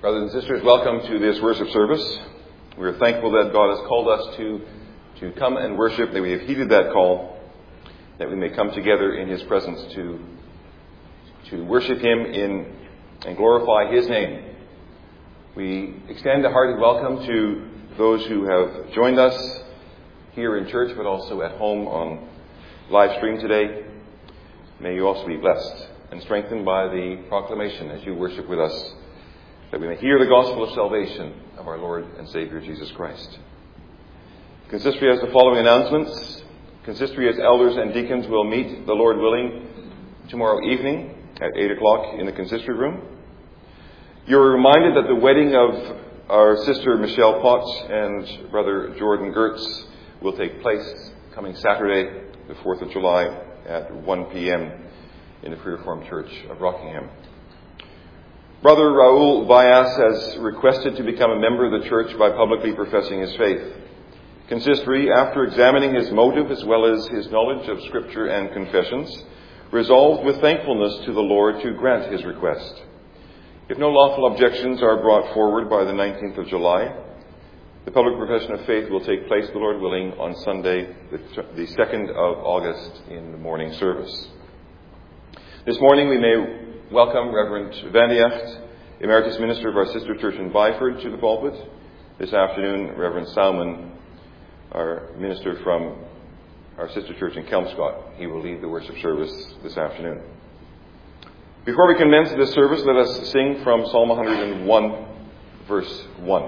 Brothers and sisters, welcome to this worship service. We are thankful that God has called us to come and worship, that we have heeded that call, that we may come together in His presence to worship Him and glorify His name. We extend a hearty welcome to those who have joined us here in church, but also at home on live stream today. May you also be blessed and strengthened by the proclamation as you worship with us, that we may hear the gospel of salvation of our Lord and Savior Jesus Christ. Consistory has the following announcements. Consistory as elders and deacons will meet, the Lord willing, tomorrow evening at 8 o'clock in the consistory room. You are reminded that the wedding of our sister Michelle Potts and brother Jordan Gertz will take place coming Saturday, the 4th of July at 1 p.m. in the Free Reformed Church of Rockingham. Brother Raul Vallas has requested to become a member of the church by publicly professing his faith. Consistory, after examining his motive as well as his knowledge of Scripture and confessions, resolved with thankfulness to the Lord to grant his request. If no lawful objections are brought forward by the 19th of July, the public profession of faith will take place, the Lord willing, on Sunday, the 2nd of August in the morning service. This morning we may welcome Reverend Van Echt, Emeritus Minister of our sister church in Byford, to the pulpit. This afternoon, Reverend Salmon, our minister from our sister church in Kelmscott. He will lead the worship service this afternoon. Before we commence this service, let us sing from Psalm 101, verse 1.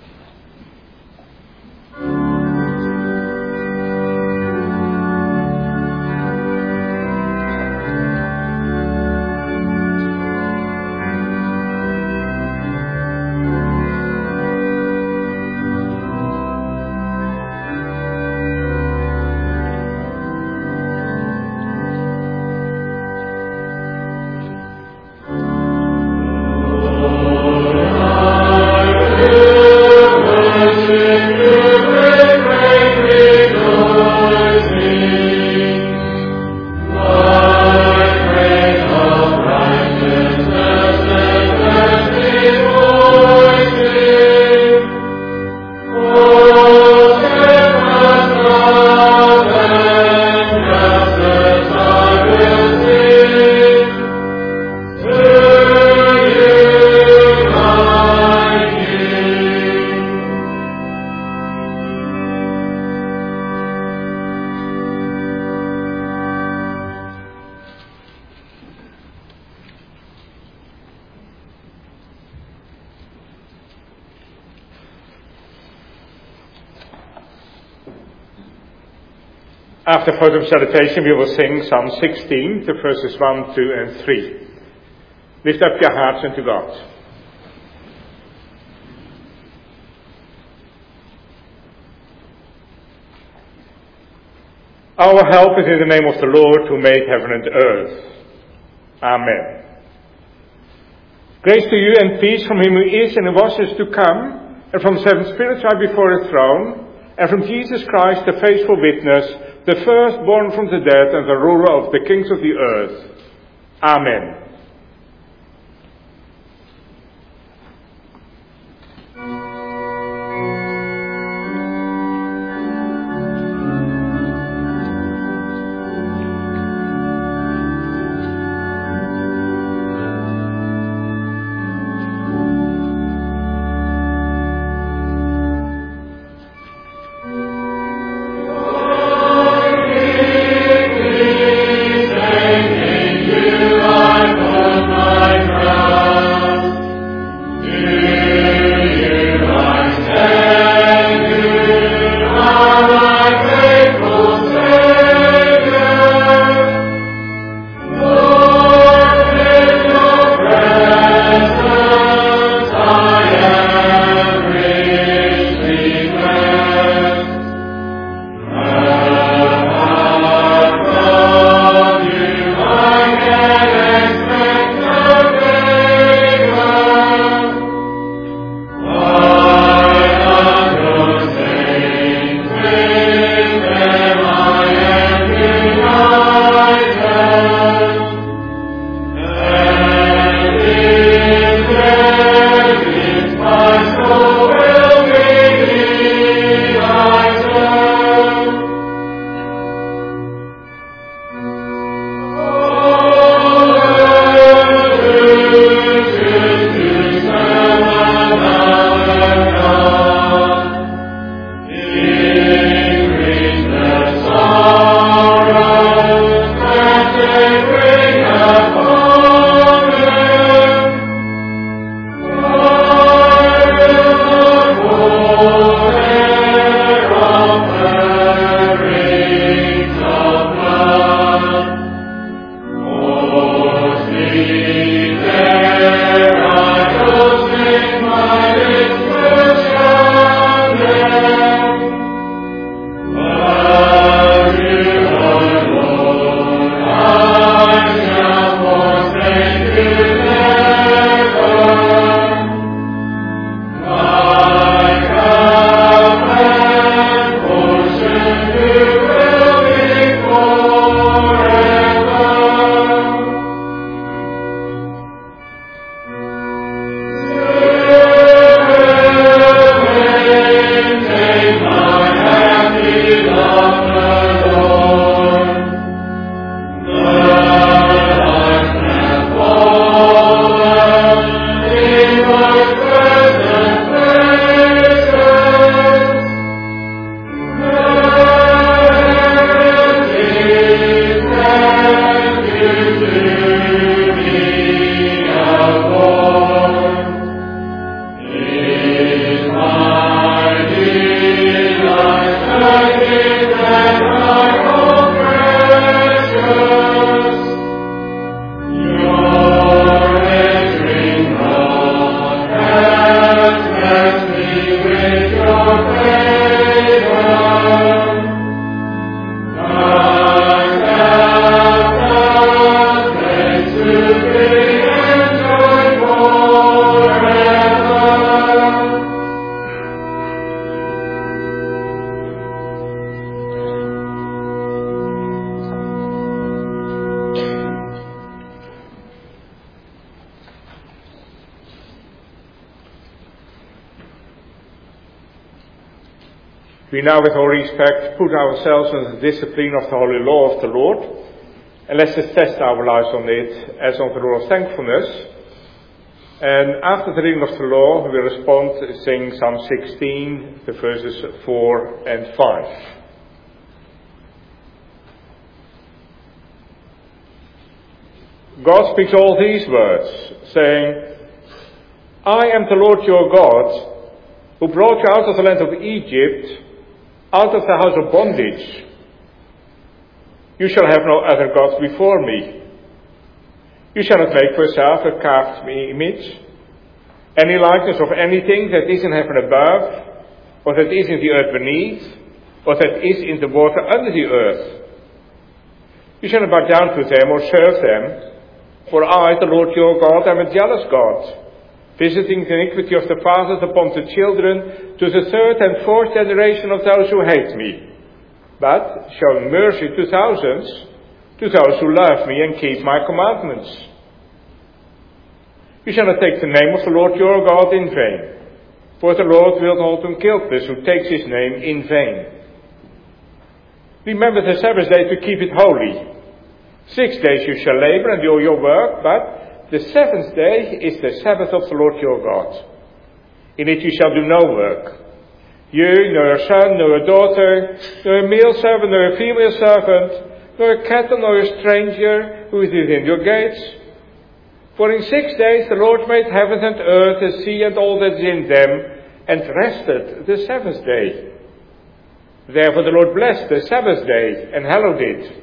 After photo salutation, we will sing Psalm 16, the verses 1, 2, and 3. Lift up your hearts unto God. Our help is in the name of the Lord who made heaven and earth. Amen. Grace to you and peace from him who is and who was to come, and from seven spirits right before his throne, and from Jesus Christ, the faithful witness, the firstborn from the dead and the ruler of the kings of the earth. Amen. I we now with all respect put ourselves under the discipline of the holy law of the Lord, and let's just test our lives on it as on the law of thankfulness. And after the reading of the law, we will respond, sing Psalm 16, the verses 4 and 5. God speaks all these words, saying, I am the Lord your God, who brought you out of the land of Egypt, out of the house of bondage. You shall have no other gods before me. You shall not make for yourself a carved image, any likeness of anything that is in heaven above, or that is in the earth beneath, or that is in the water under the earth. You shall not bow down to them or serve them, for I, the Lord your God, am a jealous God, visiting the iniquity of the fathers upon the children to the third and fourth generation of those who hate me, but showing mercy to thousands, to those who love me and keep my commandments. You shall not take the name of the Lord your God in vain, for the Lord will hold him guiltless who takes his name in vain. Remember the Sabbath day to keep it holy. 6 days you shall labor and do all your work, but the seventh day is the Sabbath of the Lord your God. In it you shall do no work. You, nor a son, nor a daughter, nor a male servant, nor a female servant, nor a cattle, nor a stranger who is within your gates. For in 6 days the Lord made heaven and earth, the sea and all that is in them, and rested the seventh day. Therefore the Lord blessed the Sabbath day and hallowed it.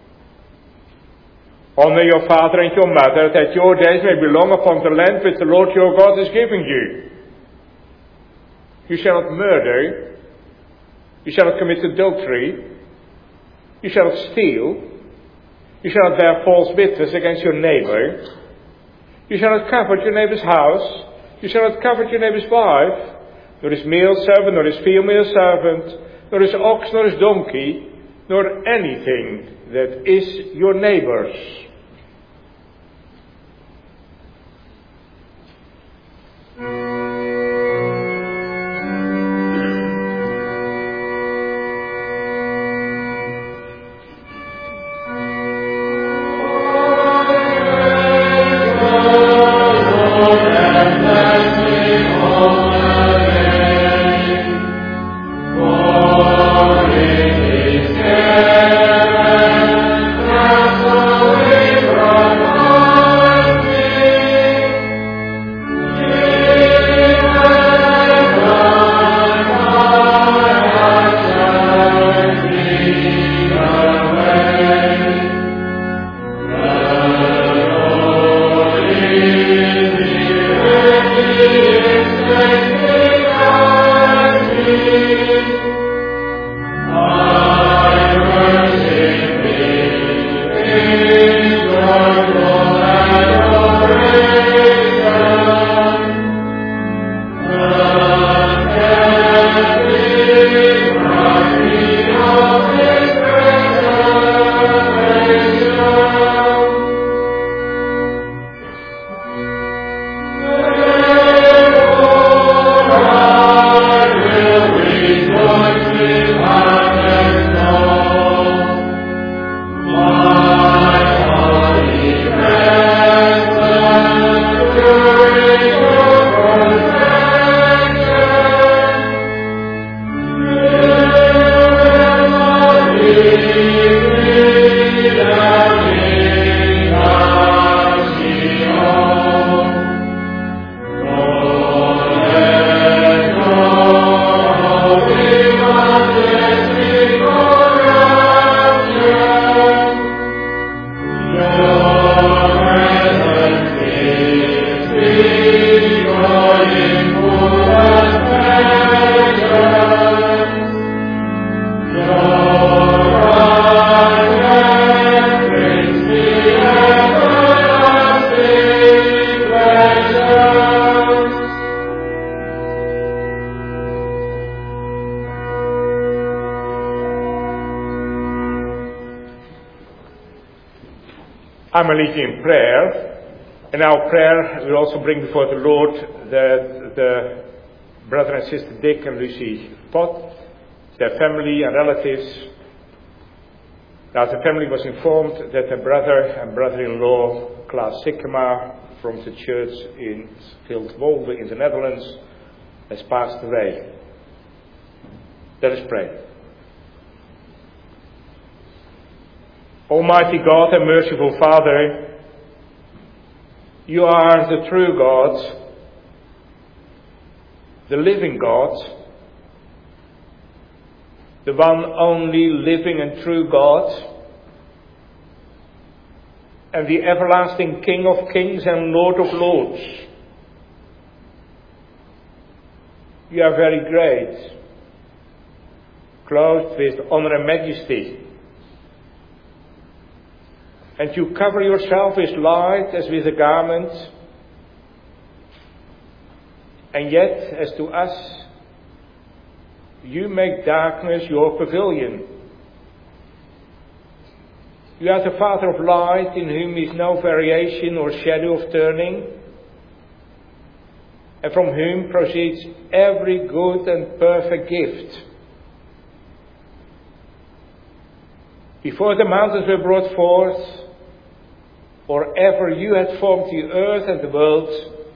Honor your father and your mother, that your days may be long upon the land which the Lord your God is giving you. You shall not murder. You shall not commit adultery. You shall not steal. You shall not bear false witness against your neighbor. You shall not covet your neighbor's house. You shall not covet your neighbor's wife, nor his male servant, nor his female servant, nor his ox, nor his donkey, nor anything that is your neighbor's. I'm leading in prayer, and our prayer will also bring before the Lord that the brother and sister Dick and Lucy Pot their family and relatives. Now the family was informed that their brother and brother-in-law, Klaas Sikkema, from the church in Wildwolde in the Netherlands, has passed away. Let us pray. Almighty God and merciful Father, you are the true God, the living God, the one only living and true God, and the everlasting King of kings and Lord of lords. You are very great, clothed with honor and majesty. And you cover yourself with light as with a garment. And yet, as to us, you make darkness your pavilion. You are the Father of light, in whom is no variation or shadow of turning, and from whom proceeds every good and perfect gift. Before the mountains were brought forth, or ever you had formed the earth and the world,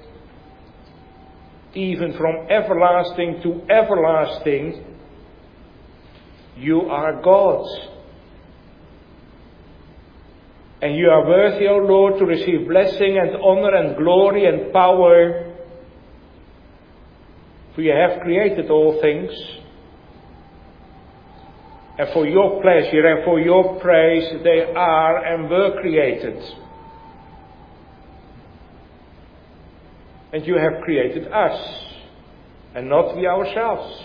even from everlasting to everlasting, you are God. And you are worthy, O Lord, to receive blessing and honor and glory and power, for you have created all things, and for your pleasure and for your praise they are and were created. And you have created us, and not we ourselves.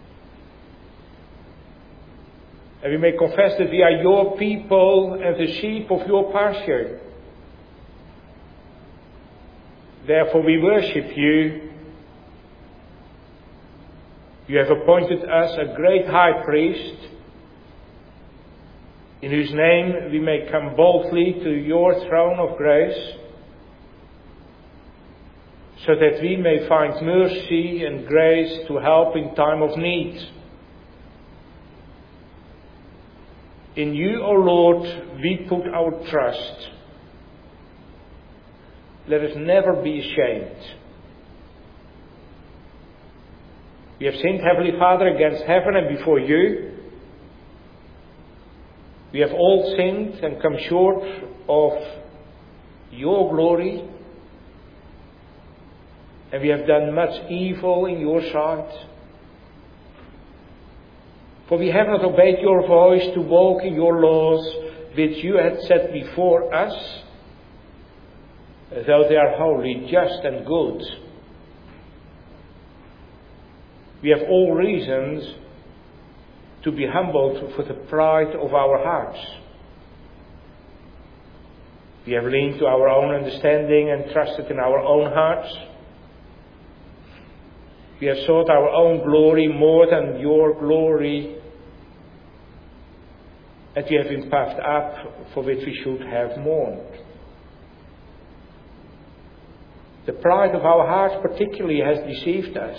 And we may confess that we are your people and the sheep of your pasture. Therefore we worship you. You have appointed us a great high priest, in whose name we may come boldly to your throne of grace, so that we may find mercy and grace to help in time of need. In you, O Lord, we put our trust. Let us never be ashamed. We have sinned, Heavenly Father, against heaven and before you. We have all sinned and come short of your glory. And we have done much evil in your sight. For we have not obeyed your voice to walk in your laws, which you had set before us, though they are holy, just and good. We have all reasons to be humbled for the pride of our hearts. We have leaned to our own understanding and trusted in our own hearts. We have sought our own glory more than your glory, and we have been puffed up for which we should have mourned. The pride of our hearts particularly has deceived us.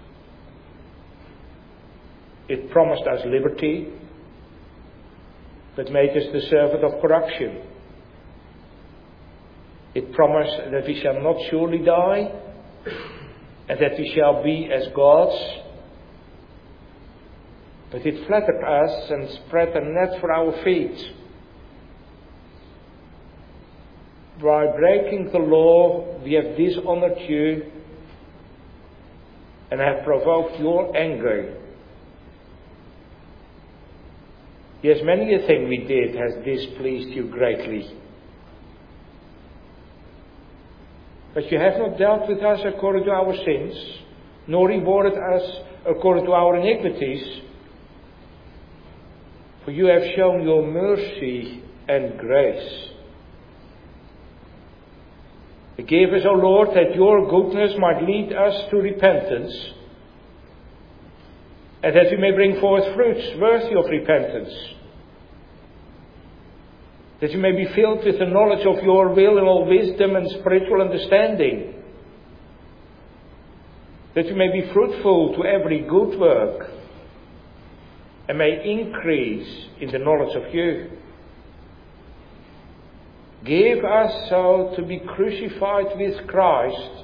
It promised us liberty, but made us the servant of corruption. It promised that we shall not surely die, and that we shall be as gods. But it flattered us and spread a net for our feet. By breaking the law, we have dishonored you and have provoked your anger. Yes, many a thing we did has displeased you greatly. But you have not dealt with us according to our sins, nor rewarded us according to our iniquities. For you have shown your mercy and grace. Forgive us, O Lord, that your goodness might lead us to repentance, and that we may bring forth fruits worthy of repentance. That you may be filled with the knowledge of your will in all wisdom and spiritual understanding. That you may be fruitful to every good work. and may increase in the knowledge of you. Give us so to be crucified with Christ,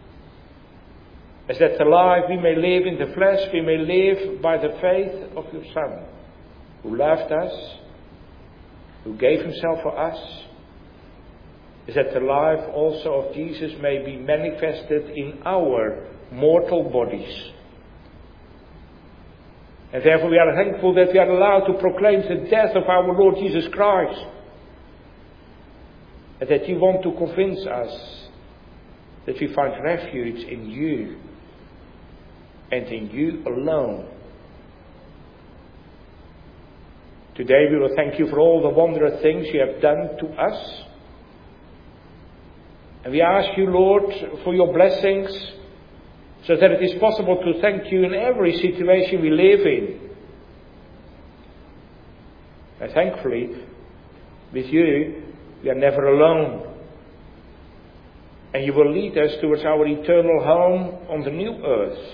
as that the life we may live in the flesh, we may live by the faith of your Son, who loved us, who gave himself for us, as that the life also of Jesus may be manifested in our mortal bodies. And therefore we are thankful that we are allowed to proclaim the death of our Lord Jesus Christ, and that you want to convince us that we find refuge in you, and in you alone. Today we will thank you for all the wondrous things you have done to us. And we ask you, Lord, for your blessings, so that it is possible to thank you in every situation we live in. And thankfully, with you, we are never alone. And you will lead us towards our eternal home on the new earth.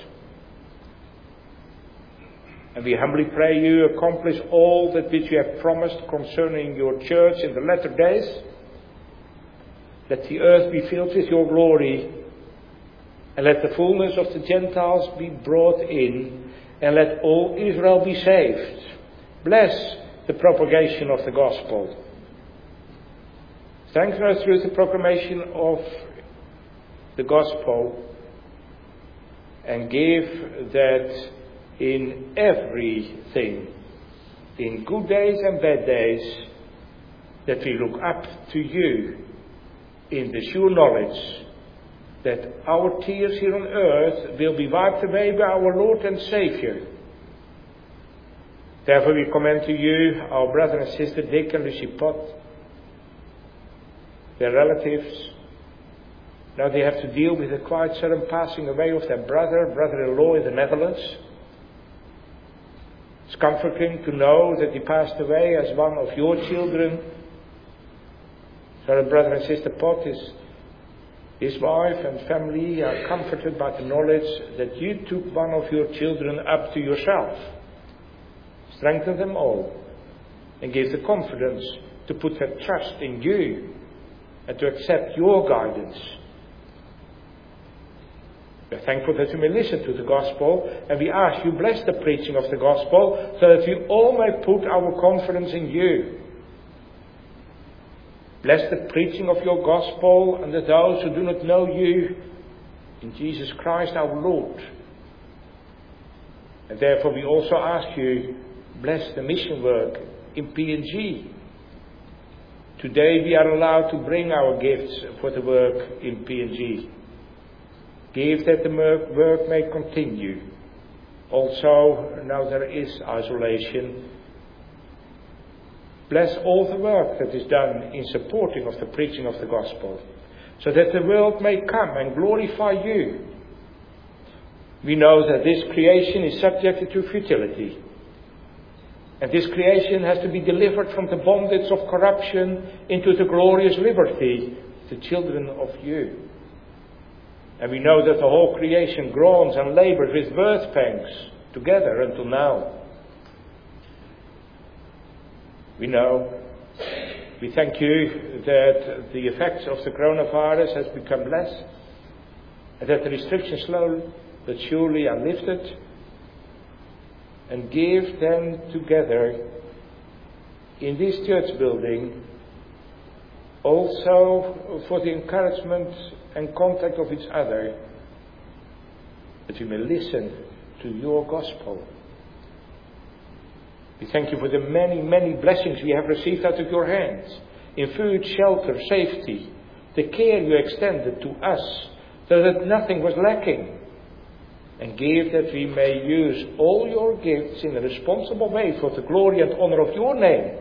And we humbly pray you accomplish all that which you have promised concerning your church in the latter days. Let the earth be filled with your glory, and let the fullness of the Gentiles be brought in, and let all Israel be saved. Bless the propagation of the gospel. Strengthen us through the proclamation of the gospel, and give that in everything, in good days and bad days, that we look up to you in the sure knowledge that our tears here on earth will be wiped away by our Lord and Saviour. Therefore we commend to you our brother and sister Dick and Lucy Pott, their relatives. Now they have to deal with the quite sudden passing away of their brother-in-law in the Netherlands. It's comforting to know that he passed away as one of your children. So that brother and sister Pot, his wife and family are comforted by the knowledge that you took one of your children up to yourself. Strengthen them all and give the confidence to put their trust in you and to accept your guidance. We are thankful that we may listen to the gospel, and we ask you bless the preaching of the gospel so that we all may put our confidence in you. Bless the preaching of your gospel and that those who do not know you in Jesus Christ our Lord. And therefore we also ask you, bless the mission work in PNG. Today we are allowed to bring our gifts for the work in PNG. Give that the work may continue. Also, now there is isolation. Bless all the work that is done in supporting of the preaching of the gospel, so that the world may come and glorify you. We know that this creation is subjected to futility, and this creation has to be delivered from the bondage of corruption into the glorious liberty, the children of you. And we know that the whole creation groans and labors with birth pangs together until now. We thank you that the effects of the coronavirus has become less, and that the restrictions slowly but surely are lifted, and give them together in this church building also for the encouragement and contact of each other, that we may listen to your gospel. We thank you for the many, many blessings we have received out of your hands, in food, shelter, safety, the care you extended to us, so that nothing was lacking. And give that we may use all your gifts in a responsible way for the glory and honor of your name.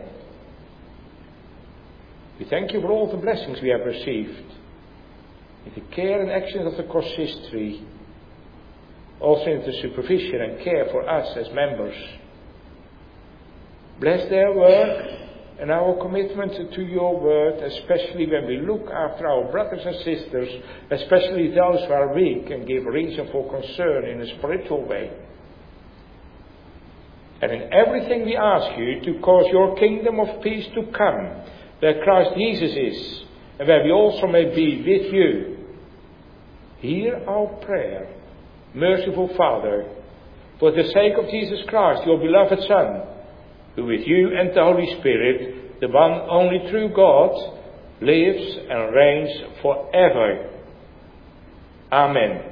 We thank you for all the blessings we have received, in the care and actions of the cross history, also in the supervision and care for us as members. Bless their work and our commitment to your word, especially when we look after our brothers and sisters, especially those who are weak, and give reason for concern in a spiritual way. And in everything we ask you to cause your kingdom of peace to come, where Christ Jesus is, and where we also may be with you. Hear our prayer, merciful Father, for the sake of Jesus Christ, your beloved Son, who with you and the Holy Spirit, the one only true God, lives and reigns forever. Amen.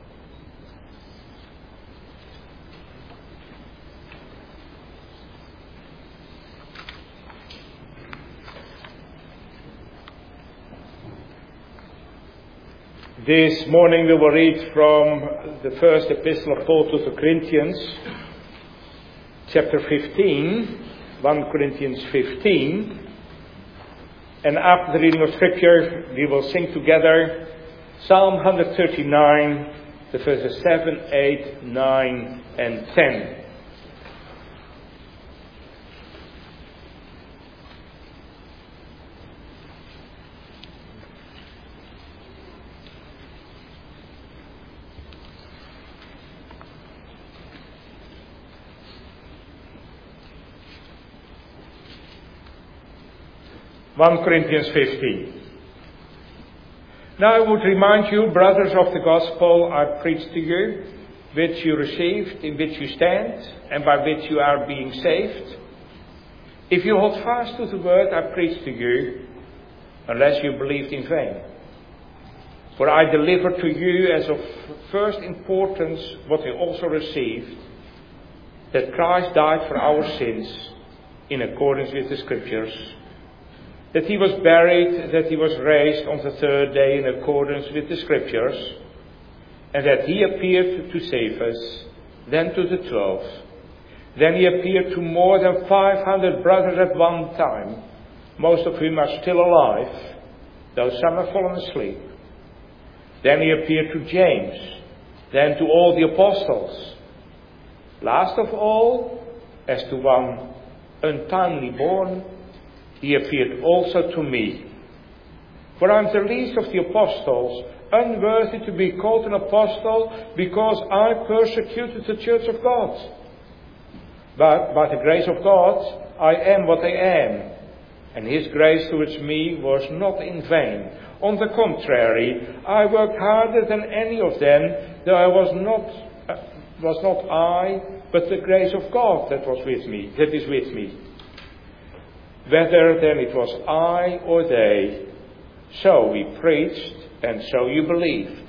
This morning we will read from the first epistle of Paul to the Corinthians, chapter 15, 1 Corinthians 15. And after the reading of Scripture, we will sing together Psalm 139, the verses 7, 8, 9, and 10. Corinthians 15. Now I would remind you, brothers, of the gospel I preached to you, which you received, in which you stand, and by which you are being saved. If you hold fast to the word I preached to you, unless you believed in vain. For I delivered to you as of first importance what I also received, that Christ died for our sins, in accordance with the Scriptures, that he was buried, that he was raised on the third day in accordance with the Scriptures, and that he appeared to Cephas, then to the 12. Then he appeared to more than 500 brothers at one time, most of whom are still alive, though some have fallen asleep. Then he appeared to James, then to all the apostles. Last of all, as to one untimely born, he appeared also to me. For I am the least of the apostles, unworthy to be called an apostle, because I persecuted the church of God. But by the grace of God, I am what I am, and his grace towards me was not in vain. On the contrary, I worked harder than any of them, though I was not I, but the grace of God that is with me. Whether then it was I or they, so we preached, and so you believed.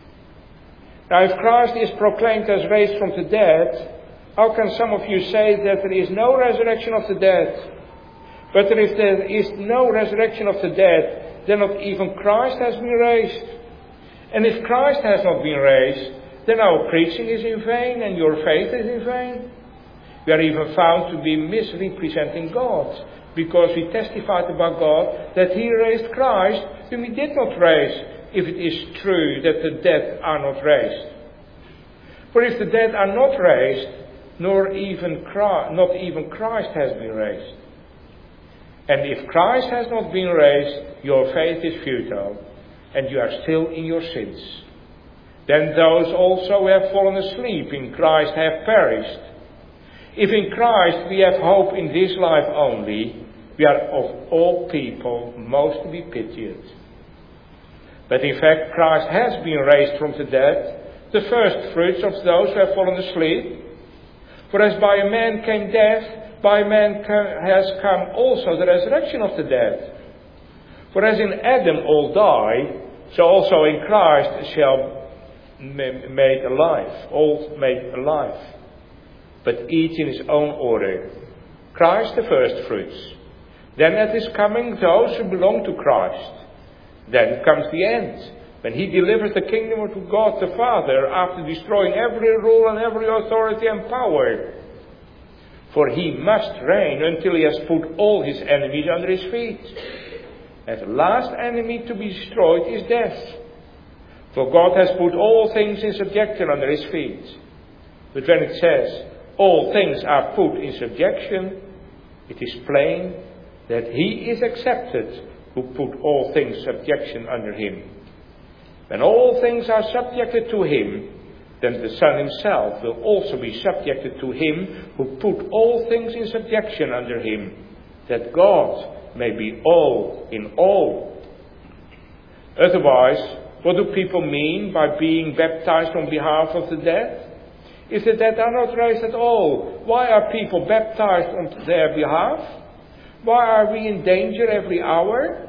Now if Christ is proclaimed as raised from the dead, how can some of you say that there is no resurrection of the dead? But if there is no resurrection of the dead, then not even Christ has been raised. And if Christ has not been raised, then our preaching is in vain, and your faith is in vain. We are even found to be misrepresenting God, because we testified about God that he raised Christ, whom he did not raise, if it is true that the dead are not raised. For if the dead are not raised, not even Christ has been raised. And if Christ has not been raised, your faith is futile, and you are still in your sins. Then those also who have fallen asleep in Christ have perished. If in Christ we have hope in this life only, we are of all people most to be pitied. But in fact Christ has been raised from the dead, the first fruits of those who have fallen asleep. For as by a man came death, by a man has come also the resurrection of the dead. For as in Adam all die, so also in Christ shall made alive, all made alive. But each in his own order. Christ the first fruits. Then at his coming those who belong to Christ. Then comes the end, when he delivers the kingdom to God the Father, after destroying every rule and every authority and power. For he must reign until he has put all his enemies under his feet. And the last enemy to be destroyed is death. For God has put all things in subjection under his feet. But when it says, all things are put in subjection, it is plain that he is accepted who put all things subjection under him. When all things are subjected to him, then the Son himself will also be subjected to him who put all things in subjection under him, that God may be all in all. Otherwise, what do people mean by being baptized on behalf of the dead? If the dead are not raised at all, why are people baptized on their behalf? Why are we in danger every hour?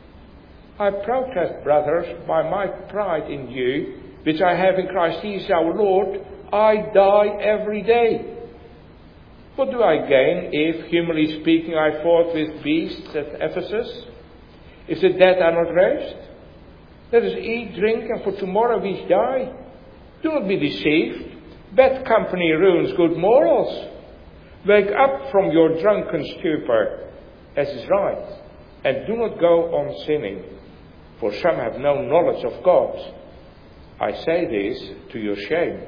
I protest, brothers, by my pride in you, which I have in Christ Jesus our Lord, I die every day. What do I gain if, humanly speaking, I fought with beasts at Ephesus? If the dead are not raised? Let us eat, drink, and for tomorrow we die. Do not be deceived. Bad company ruins good morals. Wake up from your drunken stupor, as is right, and do not go on sinning, for some have no knowledge of God. I say this to your shame.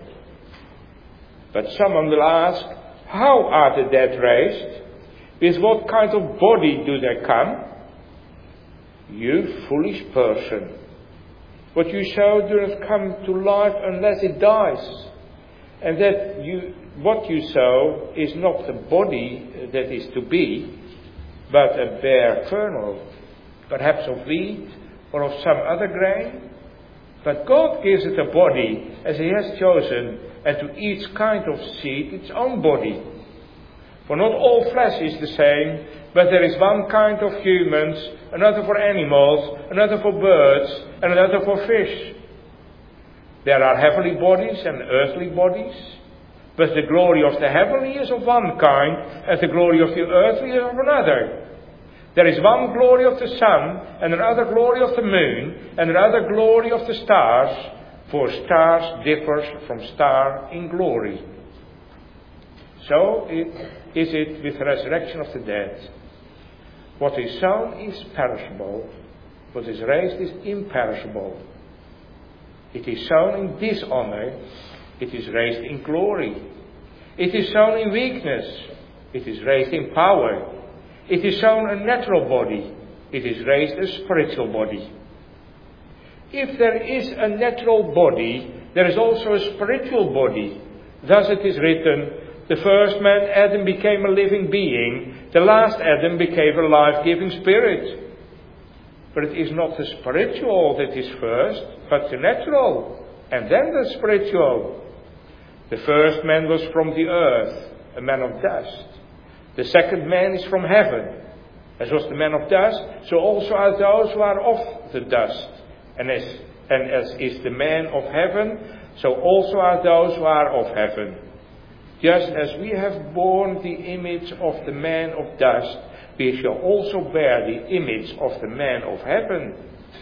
But someone will ask, how are the dead raised? With what kind of body do they come? You foolish person. What you sow does not come to life unless it dies. And what you sow is not the body that is to be, but a bare kernel, perhaps of wheat or of some other grain. But God gives it a body as He has chosen, and to each kind of seed its own body. For not all flesh is the same, but there is one kind of humans, another for animals, another for birds, and another for fish. There are heavenly bodies and earthly bodies, but the glory of the heavenly is of one kind, and the glory of the earthly is of another. There is one glory of the sun, and another glory of the moon, and another glory of the stars, for stars differs from star in glory. So is it with the resurrection of the dead. What is sown is perishable, what is raised is imperishable. It is sown in dishonor, it is raised in glory. It is sown in weakness, it is raised in power. It is sown a natural body, it is raised a spiritual body. If there is a natural body, there is also a spiritual body. Thus it is written, the first man, Adam, became a living being. The last Adam became a life-giving spirit. But it is not the spiritual that is first, but the natural, and then the spiritual. The first man was from the earth, a man of dust. The second man is from heaven. As was the man of dust, so also are those who are of the dust. And as is the man of heaven, so also are those who are of heaven. Just as we have borne the image of the man of dust, we shall also bear the image of the man of heaven.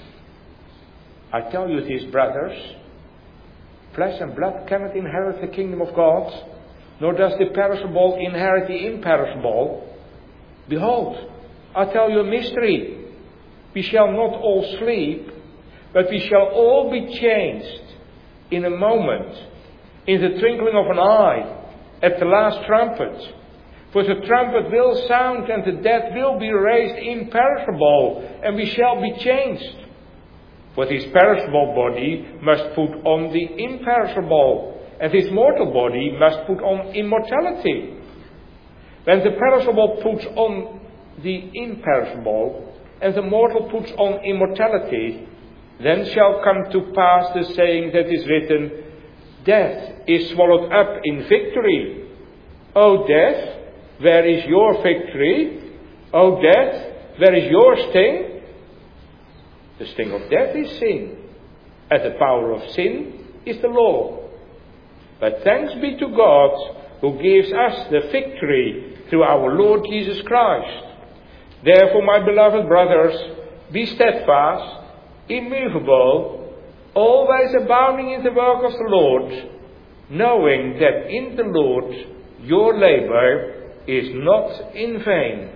I tell you this, brothers, flesh and blood cannot inherit the kingdom of God, nor does the perishable inherit the imperishable. Behold, I tell you a mystery. We shall not all sleep, but we shall all be changed in a moment, in the twinkling of an eye, at the last trumpet. For the trumpet will sound, and the dead will be raised imperishable, and we shall be changed. For this perishable body must put on the imperishable, and this mortal body must put on immortality. When the perishable puts on the imperishable, and the mortal puts on immortality, then shall come to pass the saying that is written, death is swallowed up in victory. O death, where is your victory? O death, where is your sting? The sting of death is sin, and the power of sin is the law. But thanks be to God, who gives us the victory through our Lord Jesus Christ. Therefore, my beloved brothers, be steadfast, immovable, always abounding in the work of the Lord, knowing that in the Lord your labor is not in vain.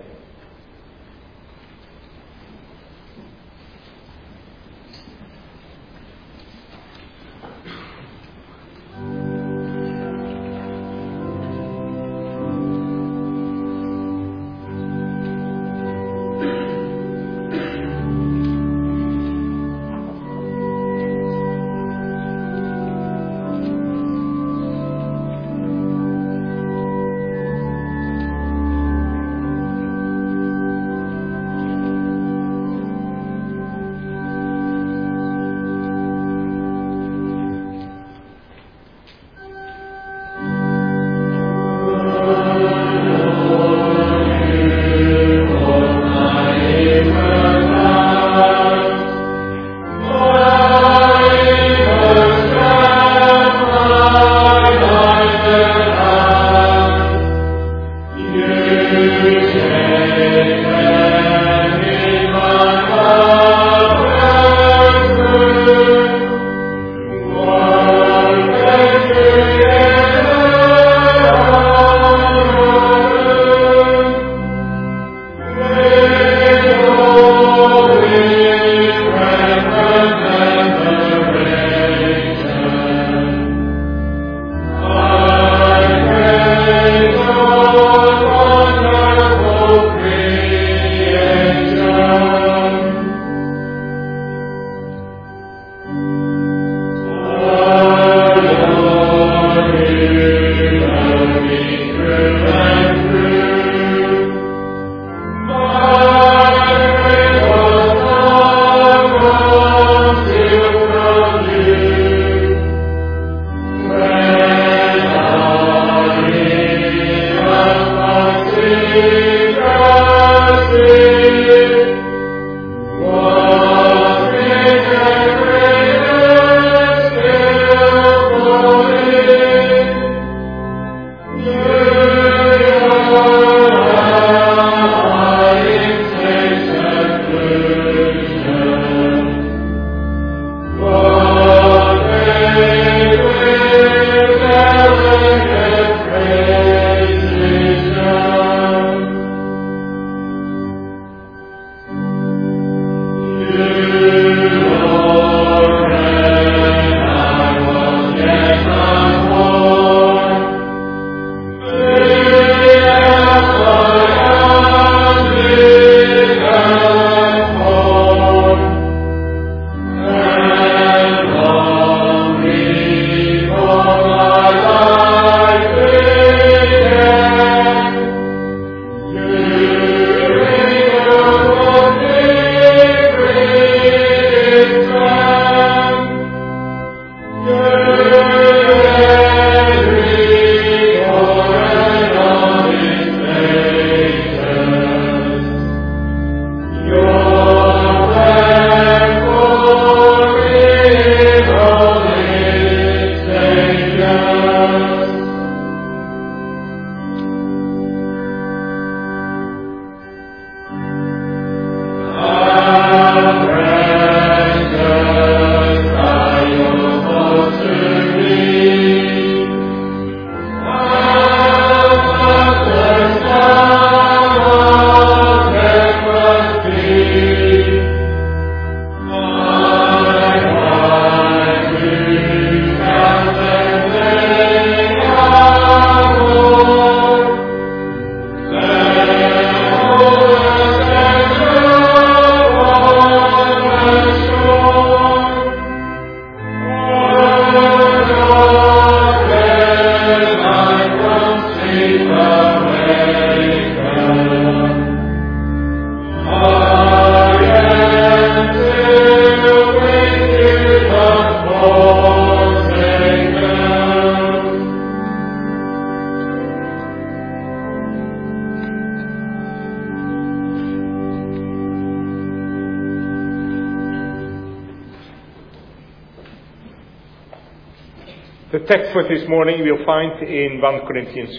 The text for this morning we'll find in 1 Corinthians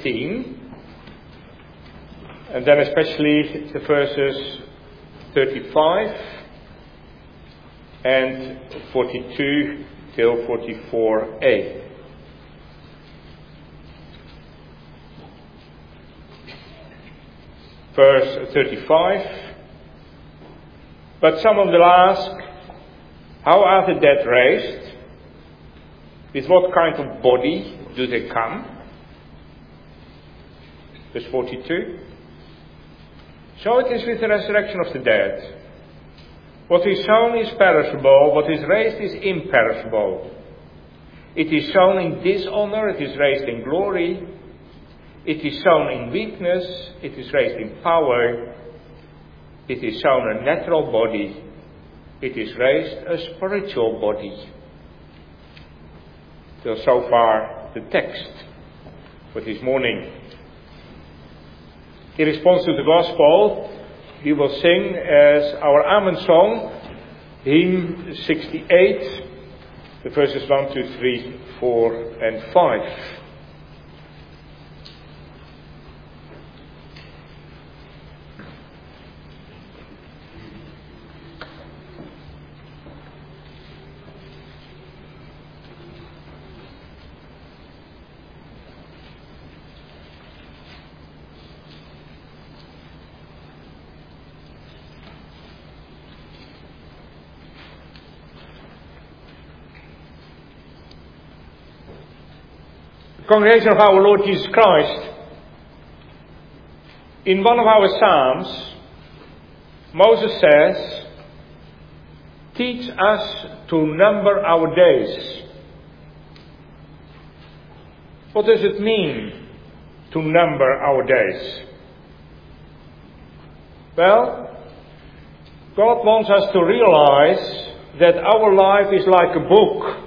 15, and then especially the verses 35 and 42 till 44a. Verse 35, but someone will ask, how are the dead raised? With what kind of body do they come? Verse 42. So it is with the resurrection of the dead. What is sown is perishable, what is raised is imperishable. It is sown in dishonor, it is raised in glory. It is sown in weakness, it is raised in power. It is sown a natural body, it is raised a spiritual body. So far, the text for this morning. In response to the gospel, we will sing as our Amen song, hymn 68, the verses 1, 2, 3, 4, and 5. Congregation of our Lord Jesus Christ, in one of our Psalms, Moses says, teach us to number our days. What does it mean to number our days? Well, God wants us to realize that our life is like a book.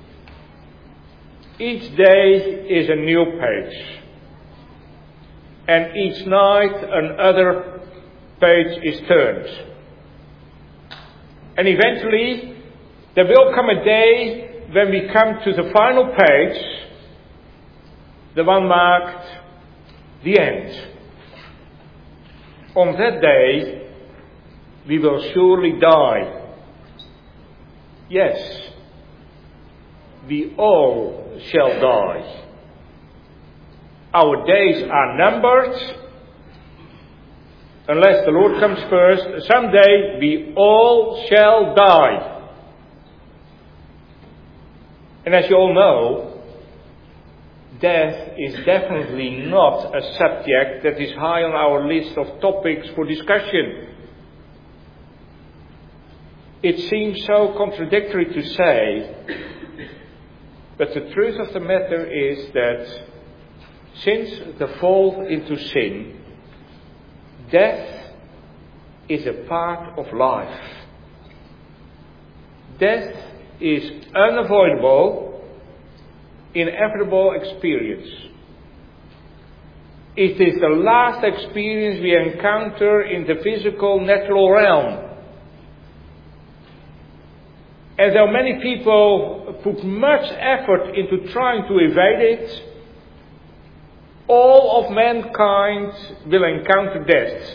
Each day is a new page, and each night another page is turned. And eventually, there will come a day when we come to the final page, the one marked the end. On that day, we will surely die. Yes, we all shall die. Our days are numbered unless the Lord comes first, someday we all shall die. And as you all know, death is definitely not a subject that is high on our list of topics for discussion. It seems so contradictory to say, but the truth of the matter is that since the fall into sin, death is a part of life. Death is unavoidable, inevitable experience. It is the last experience we encounter in the physical, natural realm. And though many people put much effort into trying to evade it, all of mankind will encounter death.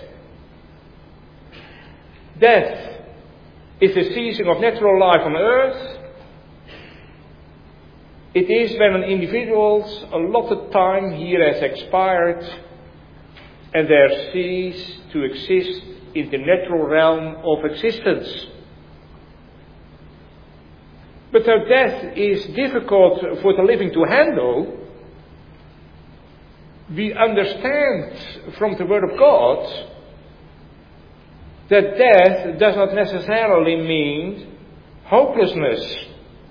Death is the ceasing of natural life on earth. It is when an individual's allotted time here has expired and they cease to exist in the natural realm of existence. But though death is difficult for the living to handle, we understand from the Word of God that death does not necessarily mean hopelessness.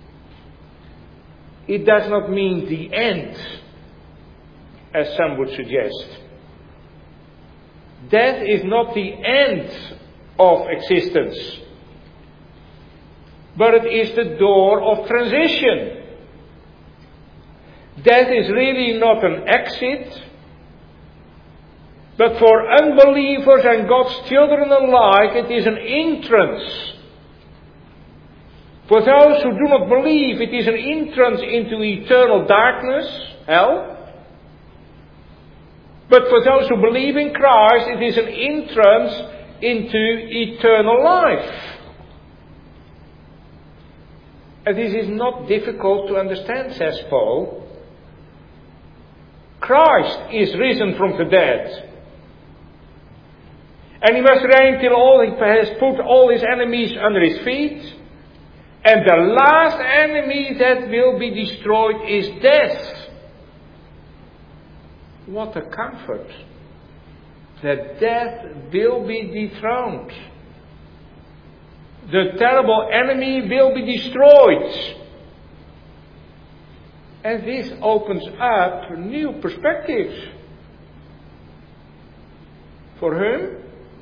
It does not mean the end, as some would suggest. Death is not the end of existence, but it is the door of transition. Death is really not an exit, but for unbelievers and God's children alike, it is an entrance. For those who do not believe, it is an entrance into eternal darkness, hell. But for those who believe in Christ, it is an entrance into eternal life. And this is not difficult to understand, says Paul. Christ is risen from the dead. And he must reign till he has put all his enemies under his feet. And the last enemy that will be destroyed is death. What a comfort. That death will be dethroned. The terrible enemy will be destroyed. And this opens up new perspectives. For whom?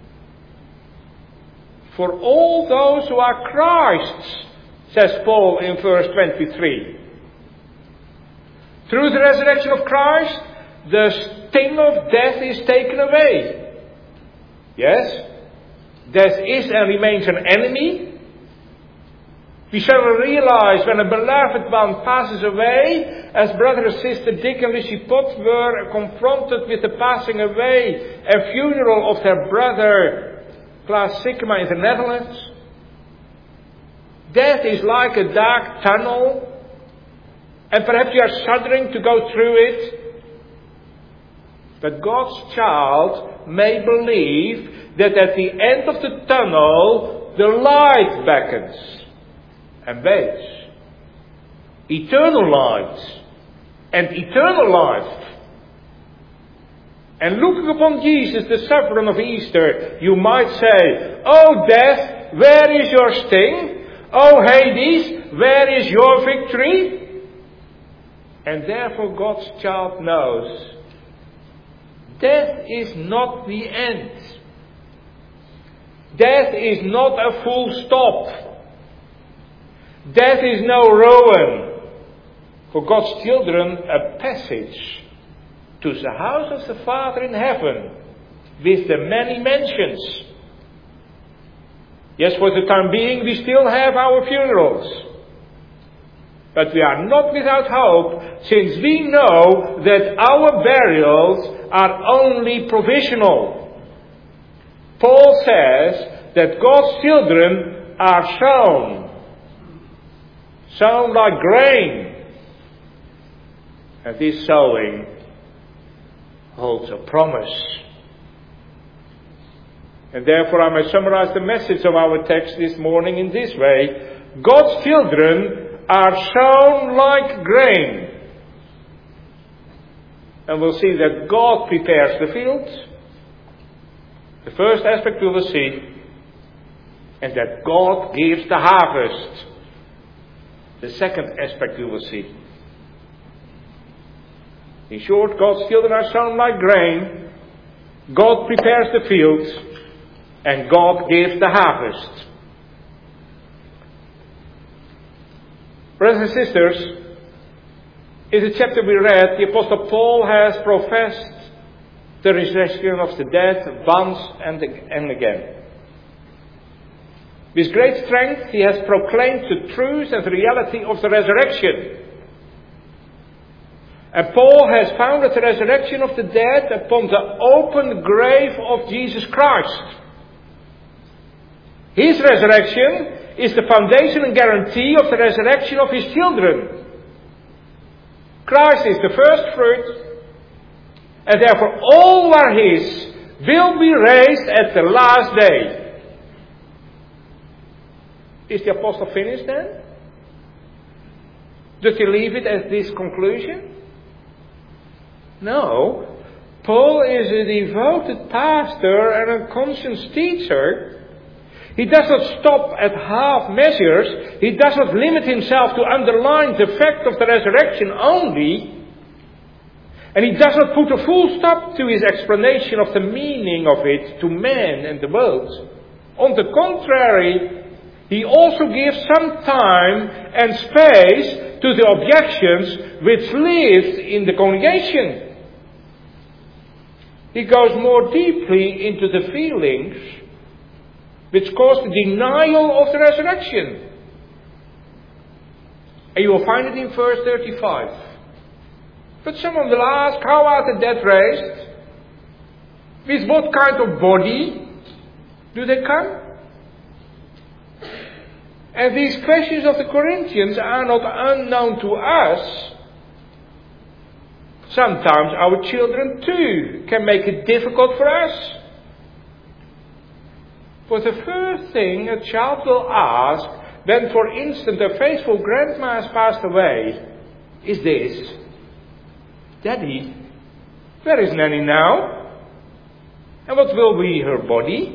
For all those who are Christ's, says Paul in verse 23. Through the resurrection of Christ, the sting of death is taken away. Yes? Death is and remains an enemy. We shall realize when a beloved one passes away, as brother and sister Dick and Lucy Potts were confronted with the passing away and funeral of their brother Klaas Sikkema in the Netherlands. Death is like a dark tunnel, and perhaps you are shuddering to go through it. But God's child may believe that at the end of the tunnel, the light beckons and waits. Eternal light and eternal life. And looking upon Jesus, the sufferer of Easter, you might say, "Oh death, where is your sting? Oh Hades, where is your victory?" And therefore God's child knows death is not the end. Death is not a full stop. Death is no ruin. For God's children, a passage to the house of the Father in heaven with the many mansions. Yes, for the time being, we still have our funerals. But we are not without hope, since we know that our burials are only provisional. Paul says that God's children are sown like grain. And this sowing holds a promise. And therefore I may summarize the message of our text this morning in this way. God's children are sown like grain. And we'll see that God prepares the fields. The first aspect we will see. And that God gives the harvest. The second aspect we will see. In short, God's children are sown like grain. God prepares the fields. And God gives the harvest. Brothers and sisters, in the chapter we read, the Apostle Paul has professed the resurrection of the dead once and again. With great strength he has proclaimed the truth and the reality of the resurrection. And Paul has founded the resurrection of the dead upon the open grave of Jesus Christ. His resurrection is the foundation and guarantee of the resurrection of his children. Christ is the first fruit, and therefore all who are his will be raised at the last day. Is the apostle finished then? Does he leave it at this conclusion? No. Paul is a devoted pastor and a conscious teacher. He does not stop at half measures. He does not limit himself to underline the fact of the resurrection only. And he does not put a full stop to his explanation of the meaning of it to man and the world. On the contrary, he also gives some time and space to the objections which lived in the congregation. He goes more deeply into the feelings which caused the denial of the resurrection. And you will find it in verse 35. But someone will ask, how are the dead raised? With what kind of body do they come? And these questions of the Corinthians are not unknown to us. Sometimes our children too can make it difficult for us. For the first thing a child will ask when, for instance, a faithful grandma has passed away is this: Daddy, where is Nanny now? And what will be her body?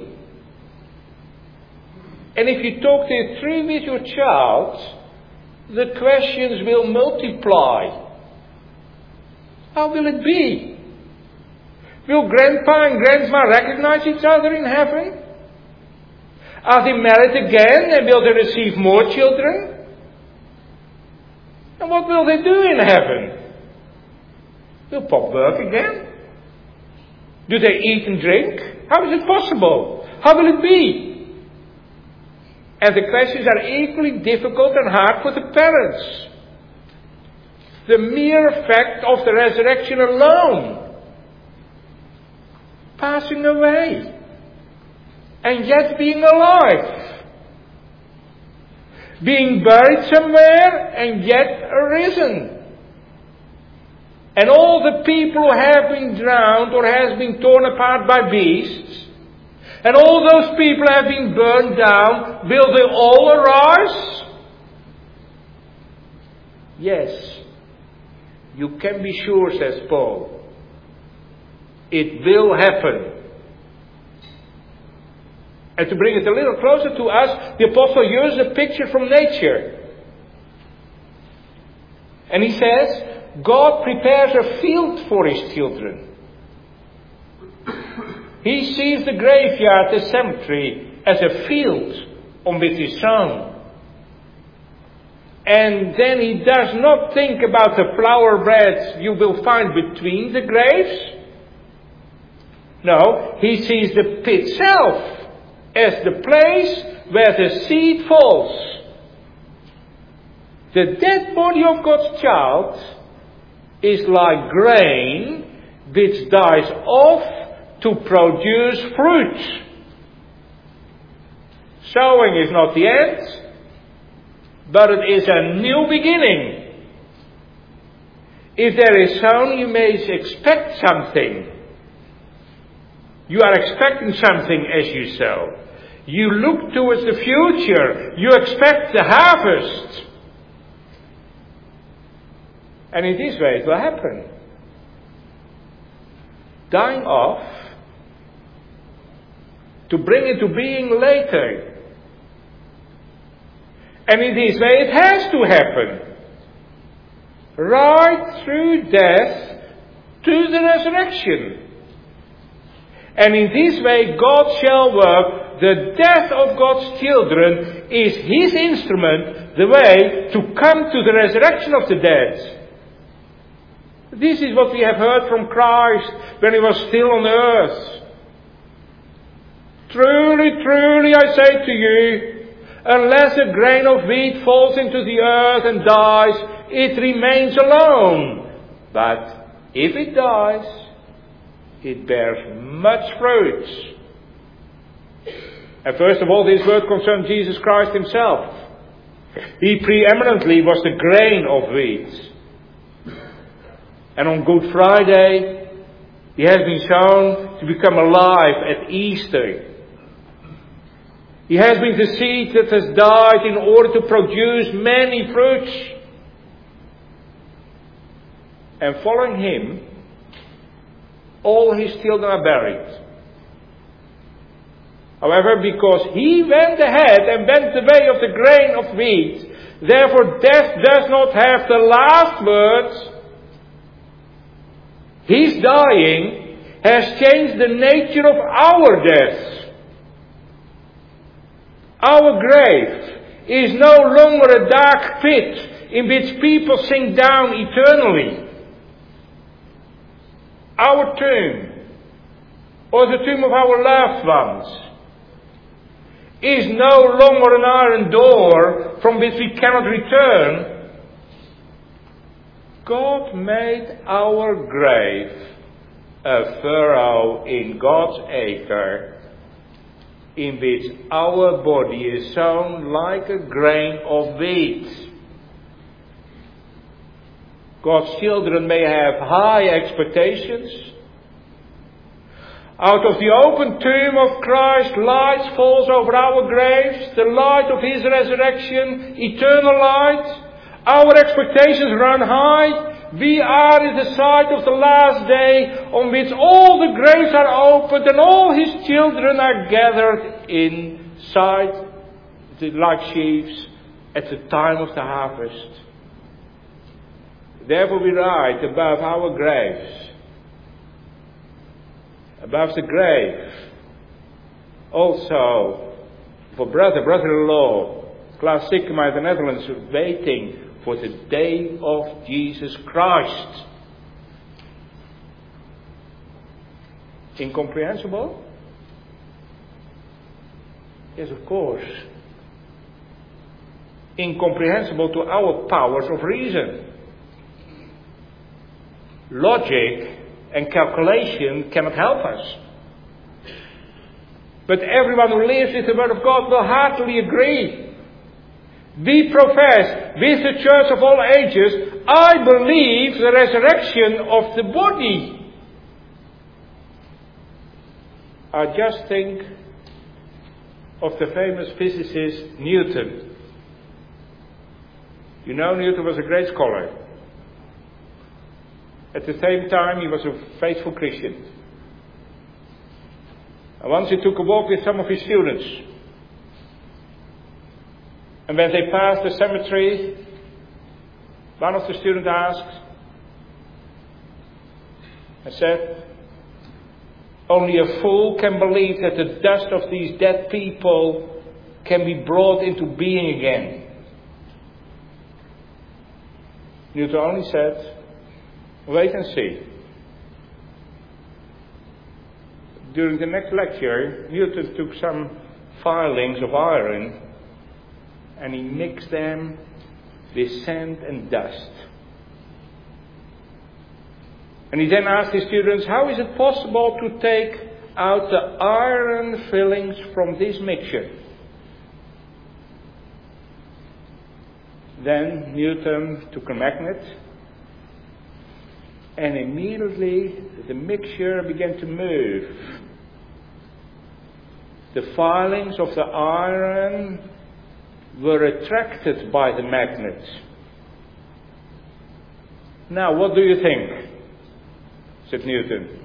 And if you talk this through with your child, the questions will multiply. How will it be? Will grandpa and grandma recognize each other in heaven? Are they married again and will they receive more children? And what will they do in heaven? Will Pop work again? Do they eat and drink? How is it possible? How will it be? And the questions are equally difficult and hard for the parents. The mere fact of the resurrection alone, passing away, and yet being alive, being buried somewhere and yet arisen, and all the people who have been drowned or has been torn apart by beasts, and all those people have been burned down, will they all arise? Yes, you can be sure, says Paul. It will happen. And to bring it a little closer to us, the apostle uses a picture from nature. And he says, God prepares a field for his children. He sees the graveyard, the cemetery, as a field on which is sown. And then he does not think about the flower beds you will find between the graves. No, he sees the pit itself as the place where the seed falls. The dead body of God's child is like grain which dies off to produce fruit. Sowing is not the end, but it is a new beginning. If there is sown, you may expect something. You are expecting something as you sow. You look towards the future. You expect the harvest. And in this way it will happen. Dying off to bring into being later. And in this way it has to happen. Right through death to the resurrection. And in this way God shall work. The death of God's children is His instrument, the way to come to the resurrection of the dead. This is what we have heard from Christ when He was still on earth. Truly, truly, I say to you, unless a grain of wheat falls into the earth and dies, it remains alone. But if it dies, it bears much fruit. And first of all, this word concerns Jesus Christ Himself. He preeminently was the grain of wheat. And on Good Friday, He has been shown to become alive at Easter. He has been the seed that has died in order to produce many fruits. And following Him, all His children are buried. However, because He went ahead and went the way of the grain of wheat, therefore death does not have the last word. His dying has changed the nature of our death. Our grave is no longer a dark pit in which people sink down eternally. Our tomb, or the tomb of our loved ones, is no longer an iron door from which we cannot return. God made our grave a furrow in God's acre, in which our body is sown like a grain of wheat. God's children may have high expectations. Out of the open tomb of Christ, light falls over our graves, the light of His resurrection, eternal light. Our expectations run high. We are in the sight of the last day, on which all the graves are opened and all His children are gathered in sight, like sheaves, at the time of the harvest. Therefore we write above our graves, above the grave, also for brother-in-law, Klaas Sikkema in the Netherlands, waiting for the day of Jesus Christ. Incomprehensible? Yes, of course. Incomprehensible to our powers of reason. Logic and calculation cannot help us. But everyone who lives with the Word of God will heartily agree. We profess with the Church of all ages, I believe the resurrection of the body. I just think of the famous physicist Newton. You know, Newton was a great scholar. At the same time, he was a faithful Christian. And once he took a walk with some of his students. And when they passed the cemetery, one of the students asked and said, only a fool can believe that the dust of these dead people can be brought into being again. Newton only said, wait and see. During the next lecture, Newton took some filings of iron and he mixed them with sand and dust. And he then asked his students, how is it possible to take out the iron fillings from this mixture? Then Newton took a magnet, and immediately the mixture began to move. the filings of the iron were attracted by the magnet. Now, what do you think? Said Newton.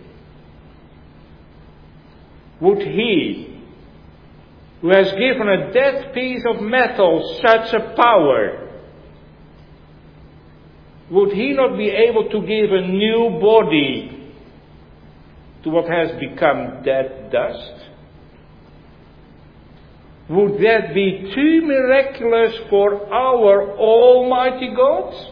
Would he, who has given a dead piece of metal such a power, would he not be able to give a new body to what has become dead dust? Would that be too miraculous for our Almighty God?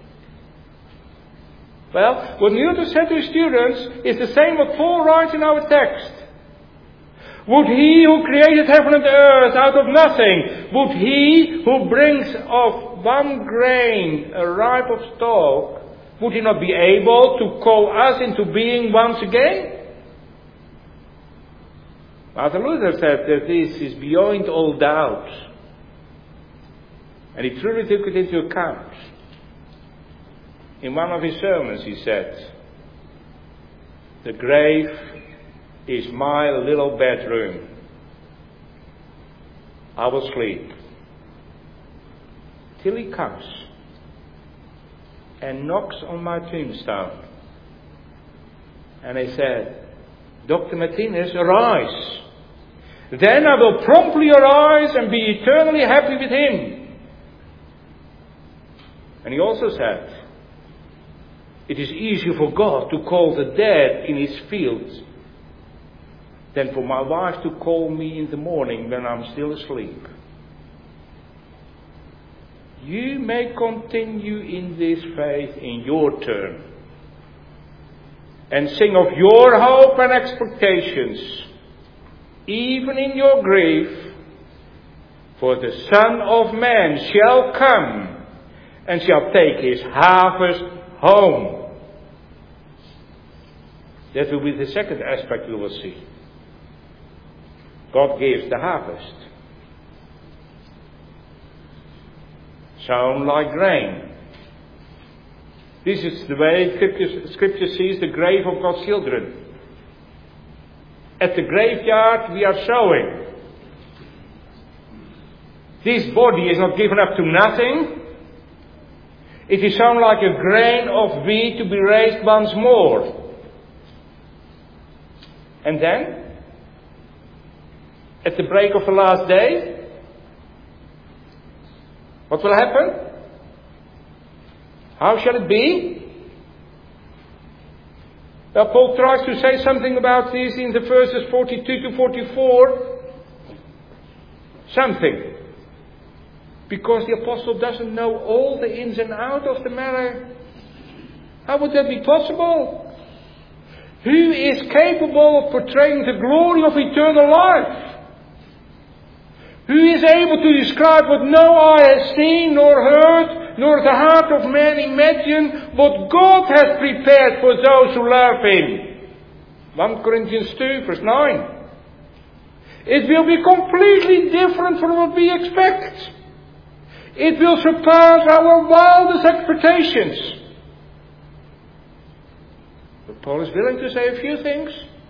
Well, what Newton said to his students is the same what Paul writes in our text. Would he who created heaven and earth out of nothing, would he who brings of one grain a ripe of stalk, would he not be able to call us into being once again? Martin Luther said that this is beyond all doubt. And he truly took it into account. In one of his sermons he said, "The grave is my little bedroom. I will sleep till he comes and knocks on my tombstone." And he said, "Dr. Martinez, arise. Then I will promptly arise and be eternally happy with him." And he also said, "It is easier for God to call the dead in his fields than for my wife to call me in the morning when I'm still asleep." You may continue in this faith in your turn and sing of your hope and expectations, even in your grief, for the Son of Man shall come and shall take his harvest home. That will be the second aspect we will see. God gives the harvest. Sown like grain. This is the way Scripture sees the grave of God's children. At the graveyard we are sowing. This body is not given up to nothing. It is sown like a grain of wheat to be raised once more. And then, at the break of the last day, what will happen? How shall it be? Well, Paul tries to say something about this in the verses 42 to 44. Something. Because the apostle doesn't know all the ins and outs of the matter. How would that be possible? Who is capable of portraying the glory of eternal life? Who is able to describe what no eye has seen nor heard, nor the heart of man imagined, what God has prepared for those who love Him? 1 Corinthians 2 verse 9. It will be completely different from what we expect. It will surpass our wildest expectations. But Paul is willing to say a few things.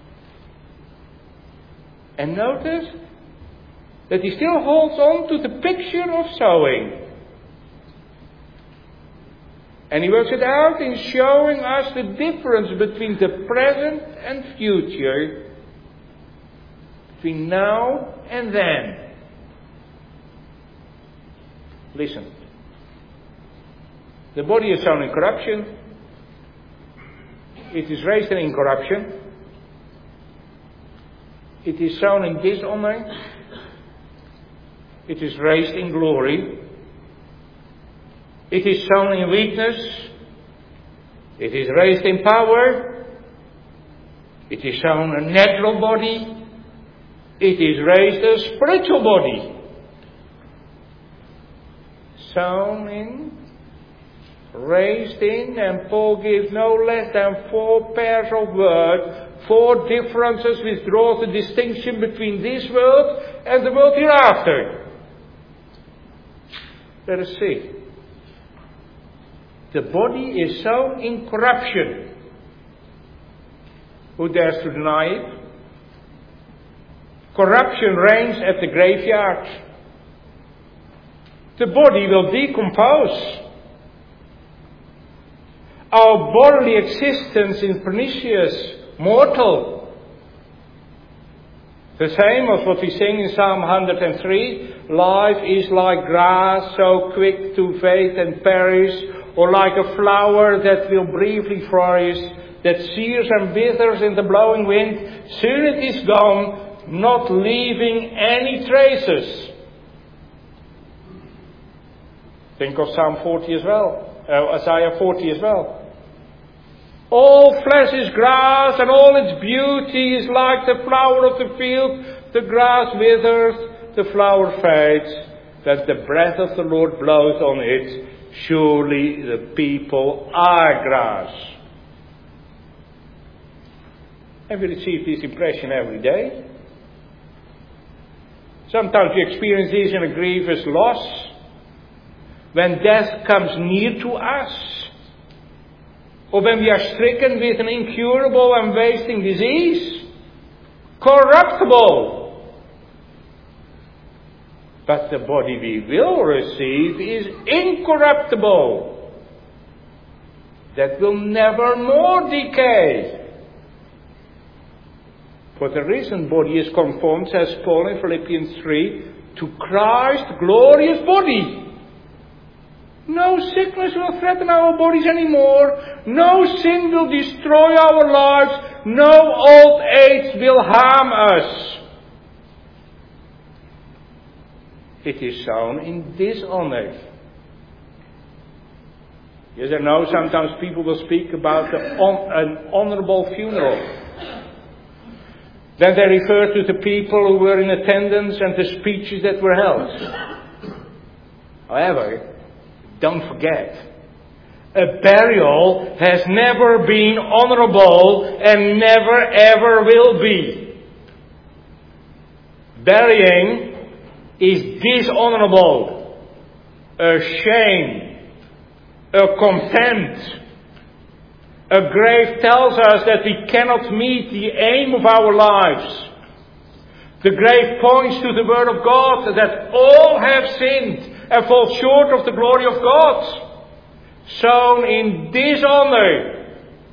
And notice that he still holds on to the picture of sowing. And he works it out in showing us the difference between the present and future, between now and then. Listen. The body is sown in corruption. It is raised in incorruption. It is sown in dishonor. It is raised in glory. It is sown in weakness. It is raised in power. It is sown a natural body. It is raised a spiritual body. Sown in, raised in, and Paul gives no less than 4 pairs of words, 4 differences which draw the distinction between this world and the world hereafter. Let us see. The body is sown in corruption. Who dares to deny it? Corruption reigns at the graveyard. The body will decompose. Our bodily existence is pernicious, mortal. The same as what we sing in Psalm 103. Life is like grass, so quick to fade and perish, or like a flower that will briefly flourish, that sears and withers in the blowing wind. Soon it is gone, not leaving any traces. Think of Psalm 40 as well, Isaiah 40 as well. All flesh is grass, and all its beauty is like the flower of the field. The grass withers, the flower fades, that the breath of the Lord blows on it. Surely the people are grass. And we receive this impression every day. Sometimes we experience this in a grievous loss, when death comes near to us, or when we are stricken with an incurable and wasting disease, corruptible. But the body we will receive is incorruptible, that will never more decay. For the risen body is conformed, says Paul in Philippians 3, to Christ's glorious body. No sickness will threaten our bodies anymore. No sin will destroy our lives. No old age will harm us. It is sown in dishonor. Yes, I know sometimes people will speak about an honorable funeral. Then they refer to the people who were in attendance and the speeches that were held. However, don't forget, a burial has never been honorable and never ever will be. Burying is dishonorable, a shame, a contempt. A grave tells us that we cannot meet the aim of our lives. The grave points to the Word of God that all have sinned and fall short of the glory of God. Sown in dishonor.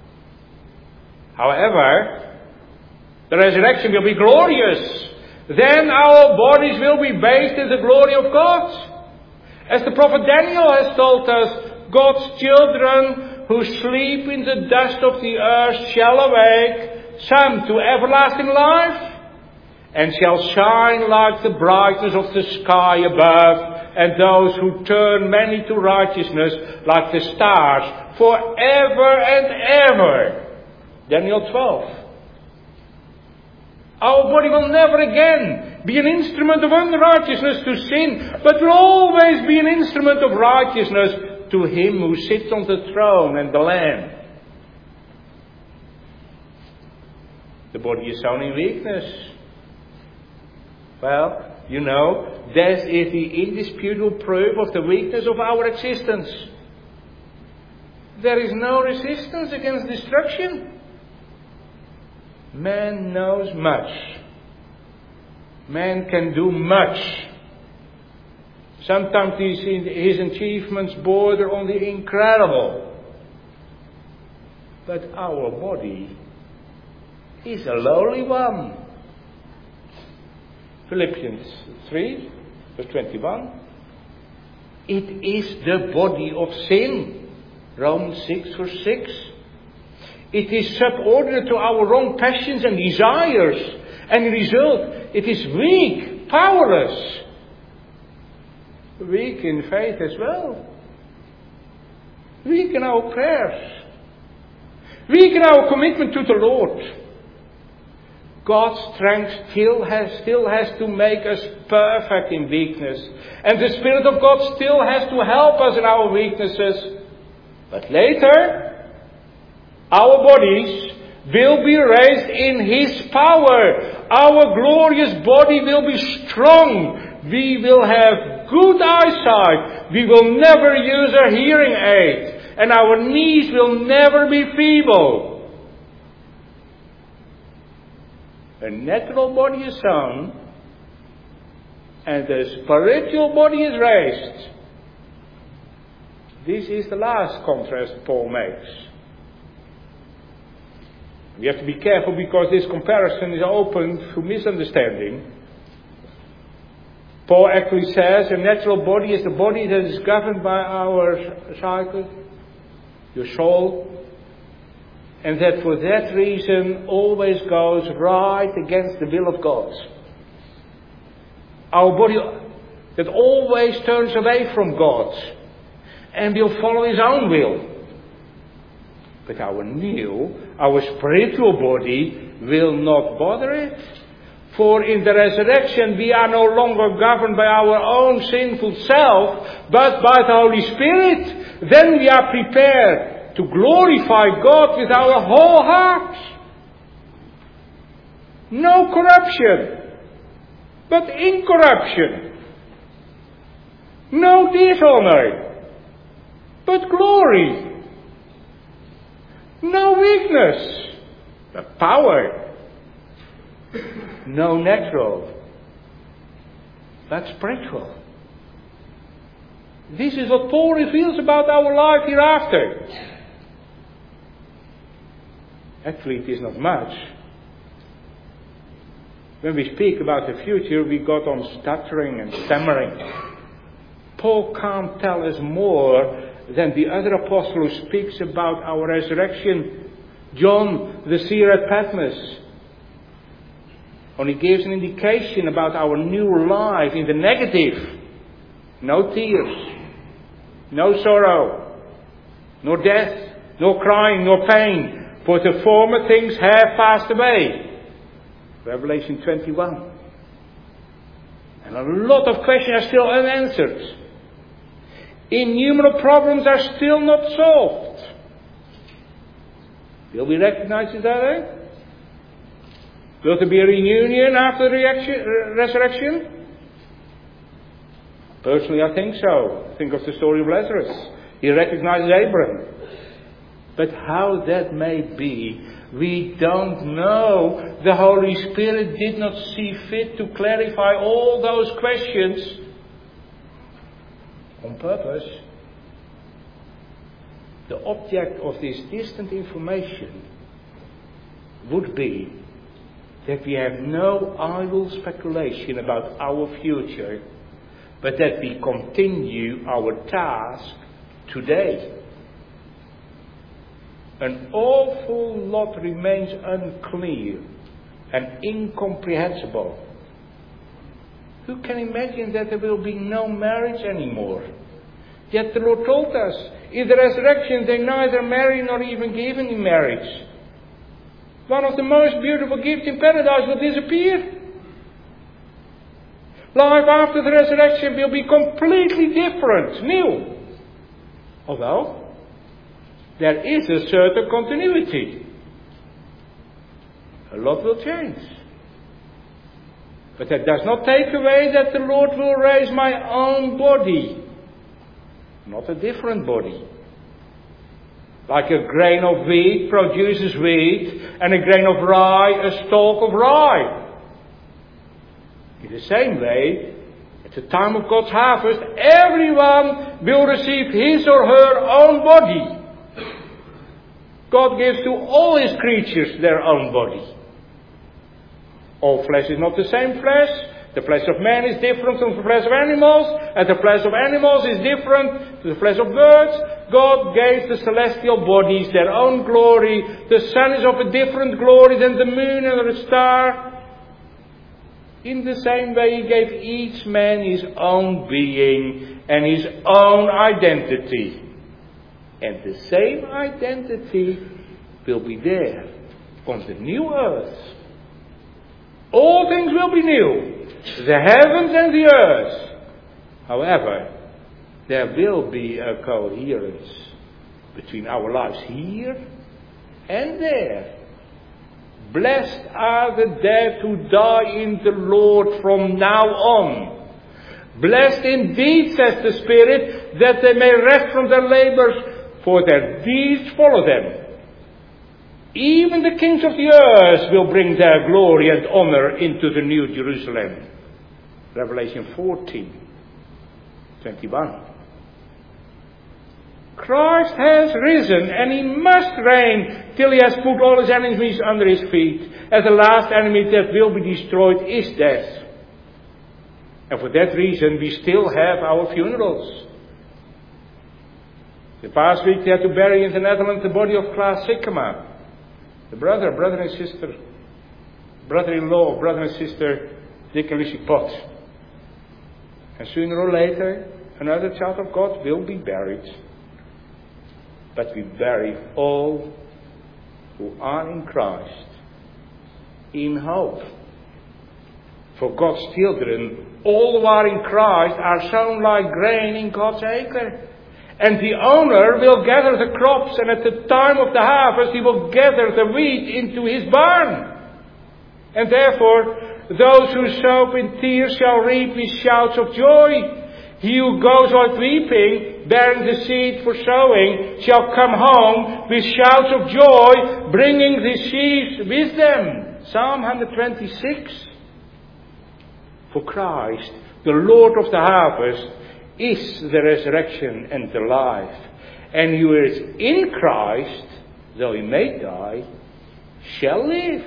However, the resurrection will be glorious. Then our bodies will be bathed in the glory of God. As the prophet Daniel has told us, God's children who sleep in the dust of the earth shall awake, some to everlasting life, and shall shine like the brightness of the sky above, and those who turn many to righteousness like the stars forever and ever. Daniel 12. Our body will never again be an instrument of unrighteousness to sin, but will always be an instrument of righteousness to Him who sits on the throne and the Lamb. The body is sown in weakness. Well, you know, death is the indisputable proof of the weakness of our existence. There is no resistance against destruction. Man knows much. Man can do much. Sometimes his achievements border on the incredible. But our body is a lowly one. Philippians 3, verse 21. It is the body of sin. Romans 6, verse 6. It is subordinate to our wrong passions and desires. And the result, it is weak, powerless. Weak in faith as well. Weak in our prayers. Weak in our commitment to the Lord. God's strength still has to make us perfect in weakness. And the Spirit of God still has to help us in our weaknesses. But later, our bodies will be raised in His power. Our glorious body will be strong. We will have good eyesight. We will never use a hearing aid. And our knees will never be feeble. A natural body is sown, and the spiritual body is raised. This is the last contrast Paul makes. We have to be careful because this comparison is open to misunderstanding. Paul actually says a natural body is the body that is governed by our psyche, your soul, and that for that reason always goes right against the will of God. Our body that always turns away from God and will follow his own will. But our spiritual body will not bother it. For in the resurrection we are no longer governed by our own sinful self, but by the Holy Spirit. Then we are prepared to glorify God with our whole heart. No corruption, but incorruption. No dishonor, but glory. No weakness, but power. No natural, but spiritual. This is what Paul reveals about our life hereafter. Actually, it is not much. When we speak about the future, we got on stuttering and stammering. Paul can't tell us more than the other apostle who speaks about our resurrection. John, the seer at Patmos, only gives an indication about our new life in the negative. No tears, no sorrow, nor death, nor crying, nor pain, for the former things have passed away. Revelation 21. And a lot of questions are still unanswered. Innumerable problems are still not solved. Will we recognize each other? Will there be a reunion after the resurrection? Personally, I think so. Think of the story of Lazarus. He recognizes Abraham. But how that may be, we don't know. The Holy Spirit did not see fit to clarify all those questions on purpose. The object of this distant information would be that we have no idle speculation about our future, but that we continue our task today. An awful lot remains unclear and incomprehensible. Who can imagine that there will be no marriage anymore? Yet the Lord told us, in the resurrection they neither marry nor even give in marriage. One of the most beautiful gifts in paradise will disappear. Life after the resurrection will be completely different, new. Although, there is a certain continuity. A lot will change. But that does not take away that the Lord will raise my own body. Not a different body. Like a grain of wheat produces wheat, and a grain of rye, a stalk of rye. In the same way, at the time of God's harvest, everyone will receive his or her own body. God gives to all his creatures their own body. All flesh is not the same flesh. The flesh of man is different from the flesh of animals, and the flesh of animals is different to the flesh of birds. God gave the celestial bodies their own glory. The sun is of a different glory than the moon and the star. In the same way, he gave each man his own being and his own identity. And the same identity will be there on the new earth. All things will be new. The heavens and the earth. However, there will be a coherence between our lives here and there. Blessed are the dead who die in the Lord from now on. Blessed indeed, says the Spirit, that they may rest from their labors, for their deeds follow them. Even the kings of the earth will bring their glory and honor into the New Jerusalem. Revelation 14:21. Christ has risen, and he must reign till he has put all his enemies under his feet. And the last enemy that will be destroyed is death. And for that reason we still have our funerals. The past week they had to bury in the Netherlands the body of Klaas Sikkema. The brother and sister, brother-in-law, brother and sister, Dick and Lucy Pot. And sooner or later, another child of God will be buried. But we bury all who are in Christ in hope. For God's children, all who are in Christ are sown like grain in God's acre. And the owner will gather the crops, and at the time of the harvest he will gather the wheat into his barn. And therefore, those who sow in tears shall reap with shouts of joy. He who goes out weeping, bearing the seed for sowing, shall come home with shouts of joy, bringing the sheaves with them. Psalm 126. For Christ, the Lord of the harvest, is the resurrection and the life. And who is in Christ, though he may die, shall live.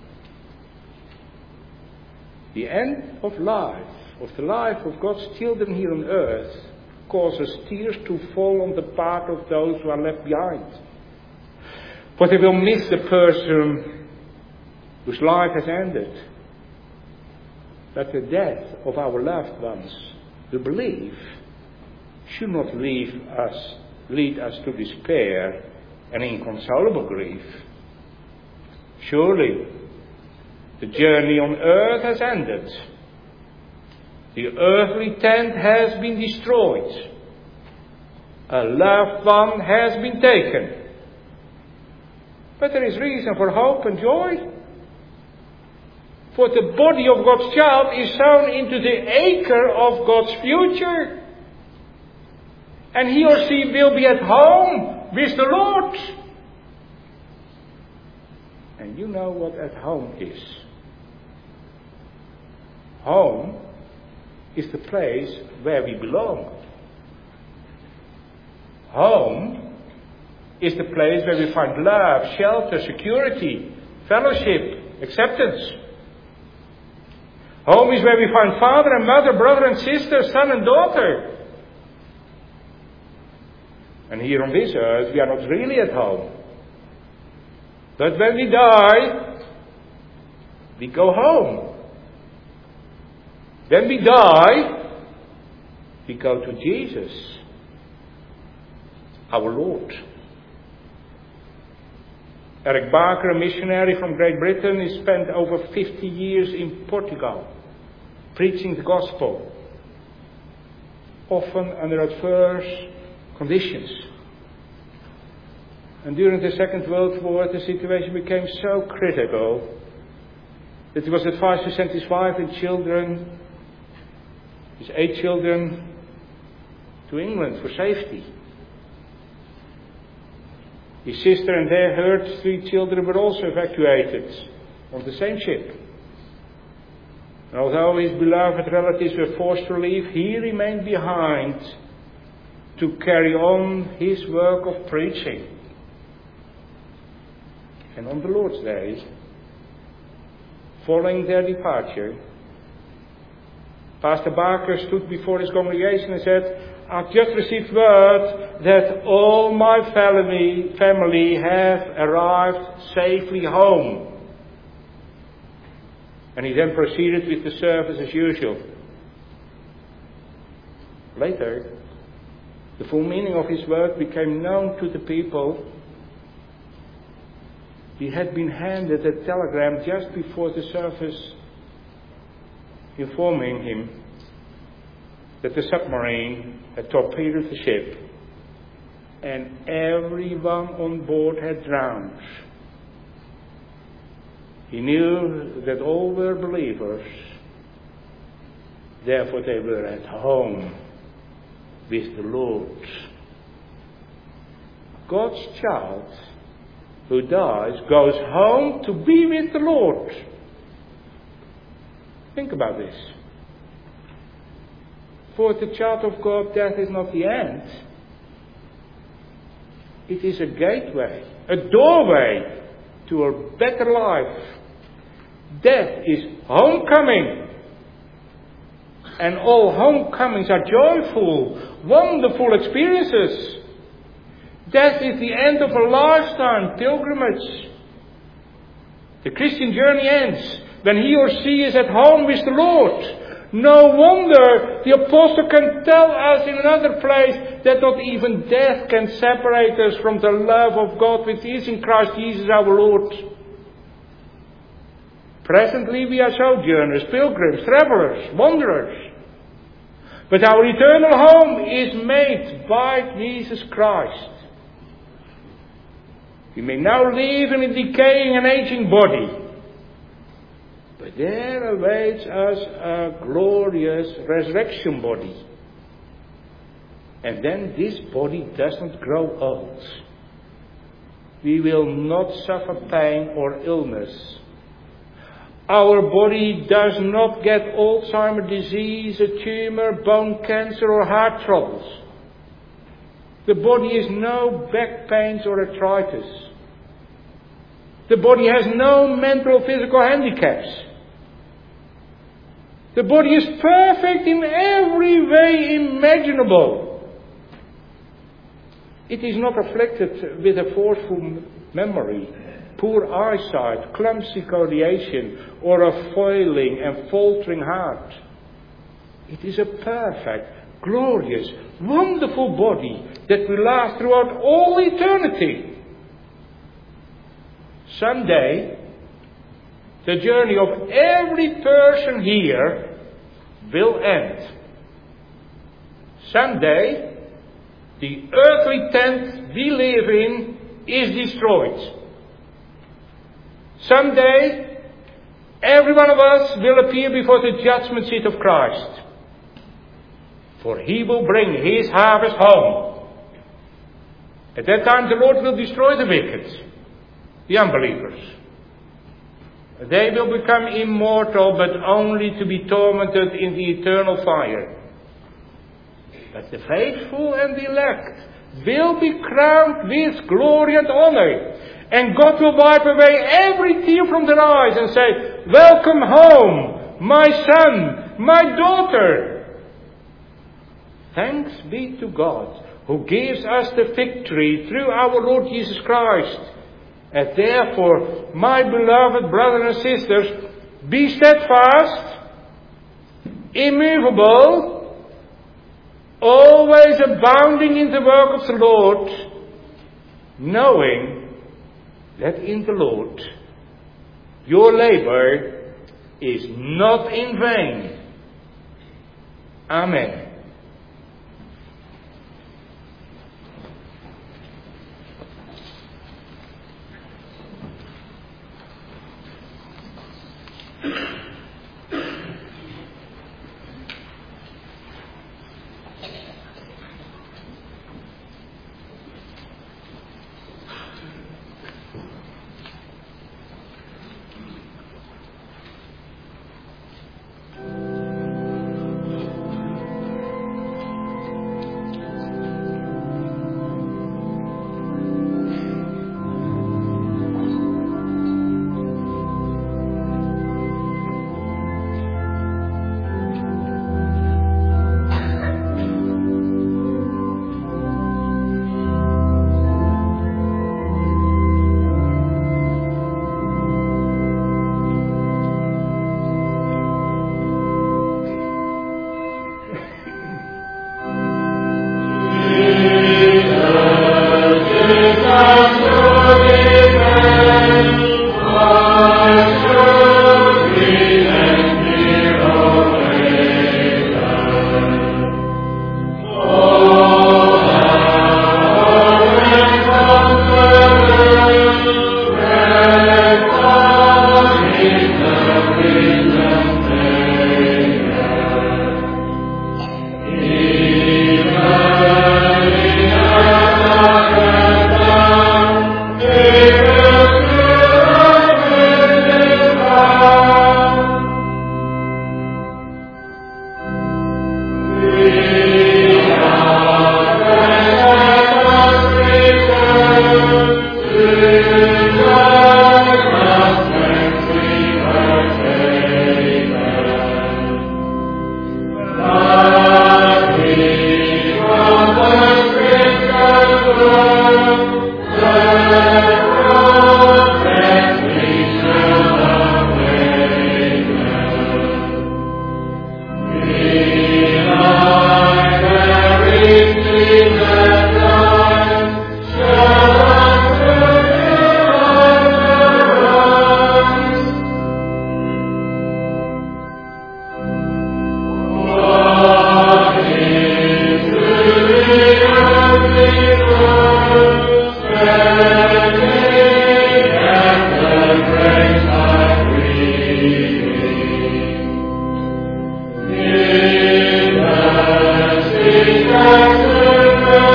The end of life, of the life of God's children here on earth, causes tears to fall on the part of those who are left behind. For they will miss the person whose life has ended. But the death of our loved ones, who believe, should not lead us to despair and inconsolable grief. Surely, the journey on earth has ended. The earthly tent has been destroyed. A loved one has been taken. But there is reason for hope and joy. For the body of God's child is sown into the acre of God's future. And he or she will be at home with the Lord. And you know what at home is. Home is the place where we belong. Home is the place where we find love, shelter, security, fellowship, acceptance. Home is where we find father and mother, brother and sister, son and daughter. And here on this earth we are not really at home. But when we die, we go home. When we die, we go to Jesus, our Lord. Eric Barker, a missionary from Great Britain, he spent over 50 years in Portugal, preaching the gospel, often under adverse conditions. And during the Second World War, the situation became so critical that he was advised to send his wife and children, his 8 children, to England for safety. His sister and her 3 children were also evacuated on the same ship. And although his beloved relatives were forced to leave, he remained behind to carry on his work of preaching. And on the Lord's Day, following their departure, Pastor Barker stood before his congregation and said, "I've just received word that all my family have arrived safely home." And he then proceeded with the service as usual. Later, the full meaning of his word became known to the people. He had been handed a telegram just before the service informing him that the submarine had torpedoed the ship and everyone on board had drowned. He knew that all were believers, therefore they were at home with the Lord. God's child who dies goes home to be with the Lord. Think about this. For the child of God, death is not the end. It is a gateway, a doorway to a better life. Death is homecoming. And all homecomings are joyful, wonderful experiences. Death is the end of a lifetime pilgrimage. The Christian journey ends when he or she is at home with the Lord. No wonder the apostle can tell us in another place that not even death can separate us from the love of God which is in Christ Jesus our Lord. Presently we are sojourners, pilgrims, travelers, wanderers. But our eternal home is made by Jesus Christ. We may now live in a decaying and aging body. But there awaits us a glorious resurrection body. And then this body does not grow old. We will not suffer pain or illness. Our body does not get Alzheimer's disease, a tumor, bone cancer or heart troubles. The body has no back pains or arthritis. The body has no mental or physical handicaps. The body is perfect in every way imaginable. It is not afflicted with a forceful memory, poor eyesight, clumsy coordination, or a failing and faltering heart. It is a perfect, glorious, wonderful body that will last throughout all eternity. Someday, the journey of every person here will end. Someday, the earthly tent we live in is destroyed. Someday, every one of us will appear before the judgment seat of Christ. For he will bring his harvest home. At that time the Lord will destroy the wicked, the unbelievers. They will become immortal, but only to be tormented in the eternal fire. But the faithful and the elect will be crowned with glory and honor. And God will wipe away every tear from their eyes and say, "Welcome home, my son, my daughter." Thanks be to God, who gives us the victory through our Lord Jesus Christ. And therefore, my beloved brothers and sisters, be steadfast, immovable, always abounding in the work of the Lord, knowing that in the Lord your labor is not in vain. Amen.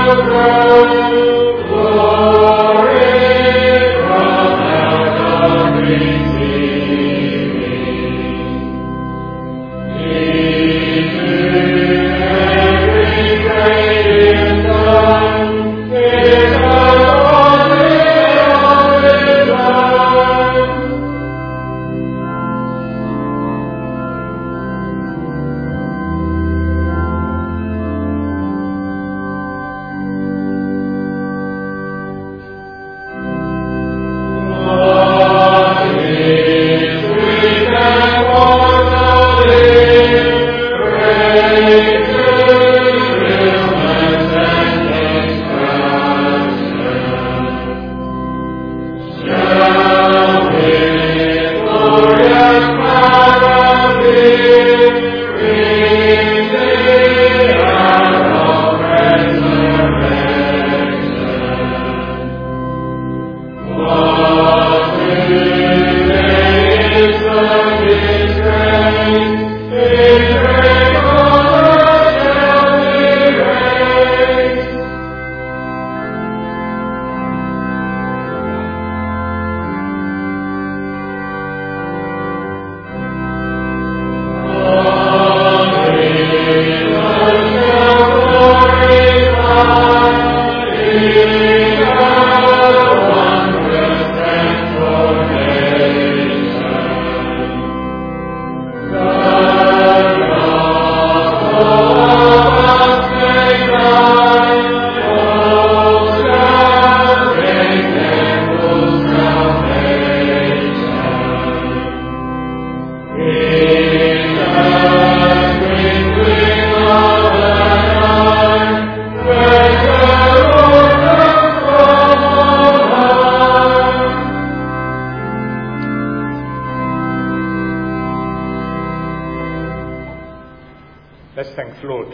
Let's thank the Lord.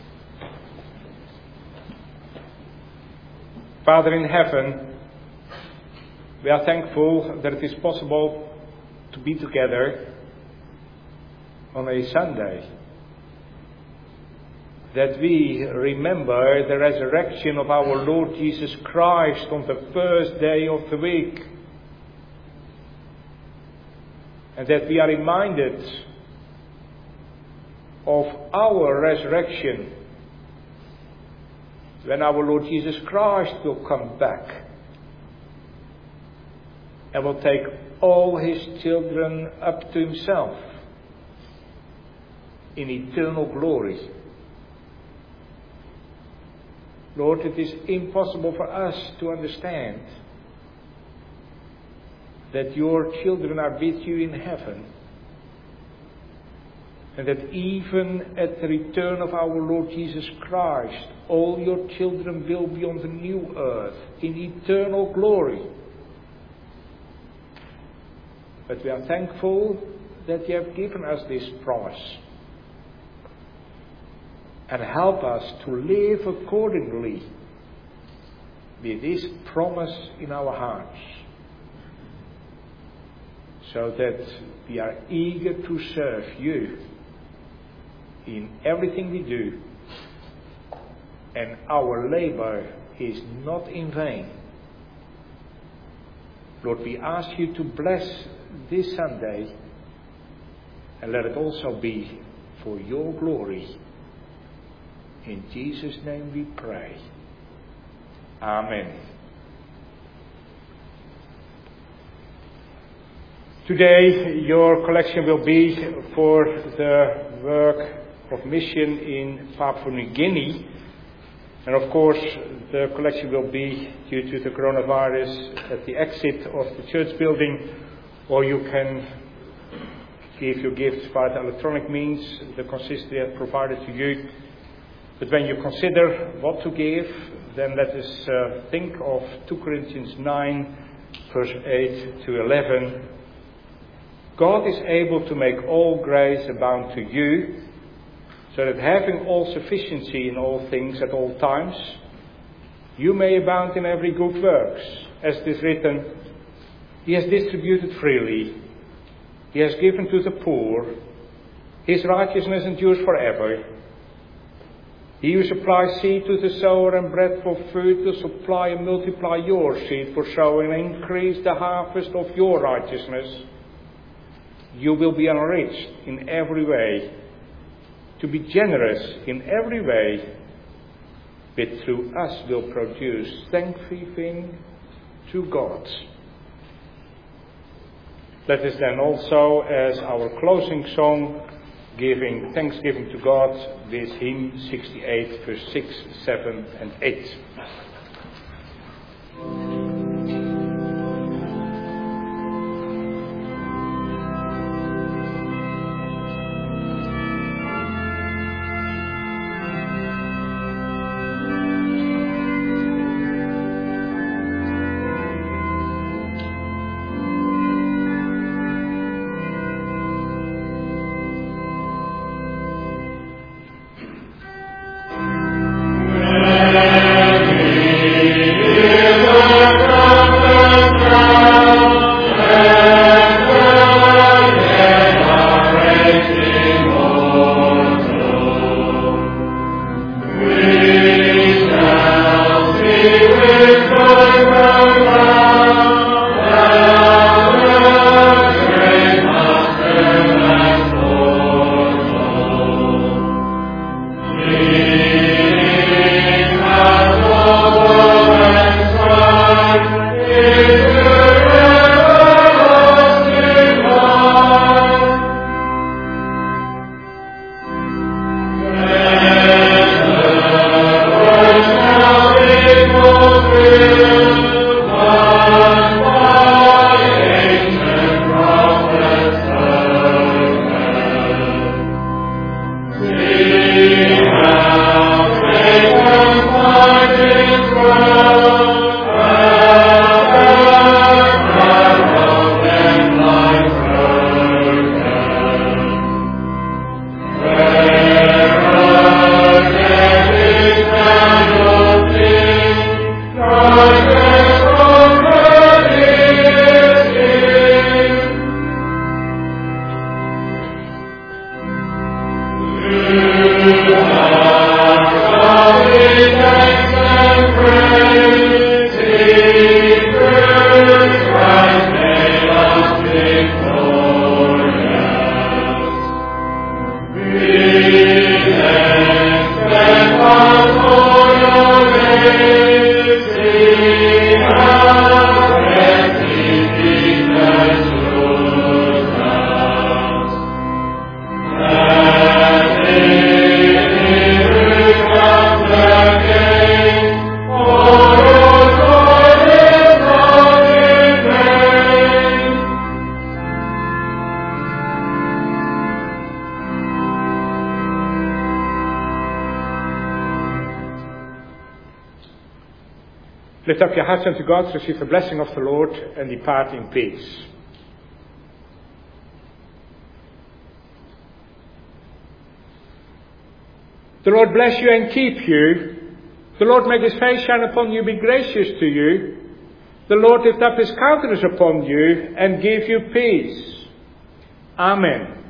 Father in heaven, we are thankful that it is possible to be together on a Sunday, that we remember the resurrection of our Lord Jesus Christ on the first day of the week, and that we are reminded of our resurrection when our Lord Jesus Christ will come back and will take all his children up to himself in eternal glory. Lord, it is impossible for us to understand that your children are with you in heaven, and that even at the return of our Lord Jesus Christ, all your children will be on the new earth in eternal glory. But we are thankful that you have given us this promise, and help us to live accordingly with this promise in our hearts, so that we are eager to serve you in everything we do, and our labor is not in vain. Lord, we ask you to bless this Sunday, and let it also be for your glory. In Jesus' name we pray. Amen. Today your collection will be for the work of mission in Papua New Guinea. And of course the collection will be, due to the coronavirus, at the exit of the church building, or you can give your gifts by the electronic means the consistory has provided to you. But when you consider what to give, then let us think of 2 Corinthians 9, verse 8 to 11. God is able to make all grace abound to you, so that having all sufficiency in all things at all times, you may abound in every good works. As it is written, He has distributed freely, He has given to the poor, His righteousness endures forever. He who supplies seed to the sower and bread for food will supply and multiply your seed for sowing and increase the harvest of your righteousness. You will be enriched in every way, to be generous in every way, but through us will produce thanksgiving to God. Let us then also, as our closing song, giving thanksgiving to God, this hymn 68, verse 6, 7 and 8. Lift up your hearts unto God, receive the blessing of the Lord, and depart in peace. The Lord bless you and keep you. The Lord make his face shine upon you, be gracious to you. The Lord lift up his countenance upon you and give you peace. Amen.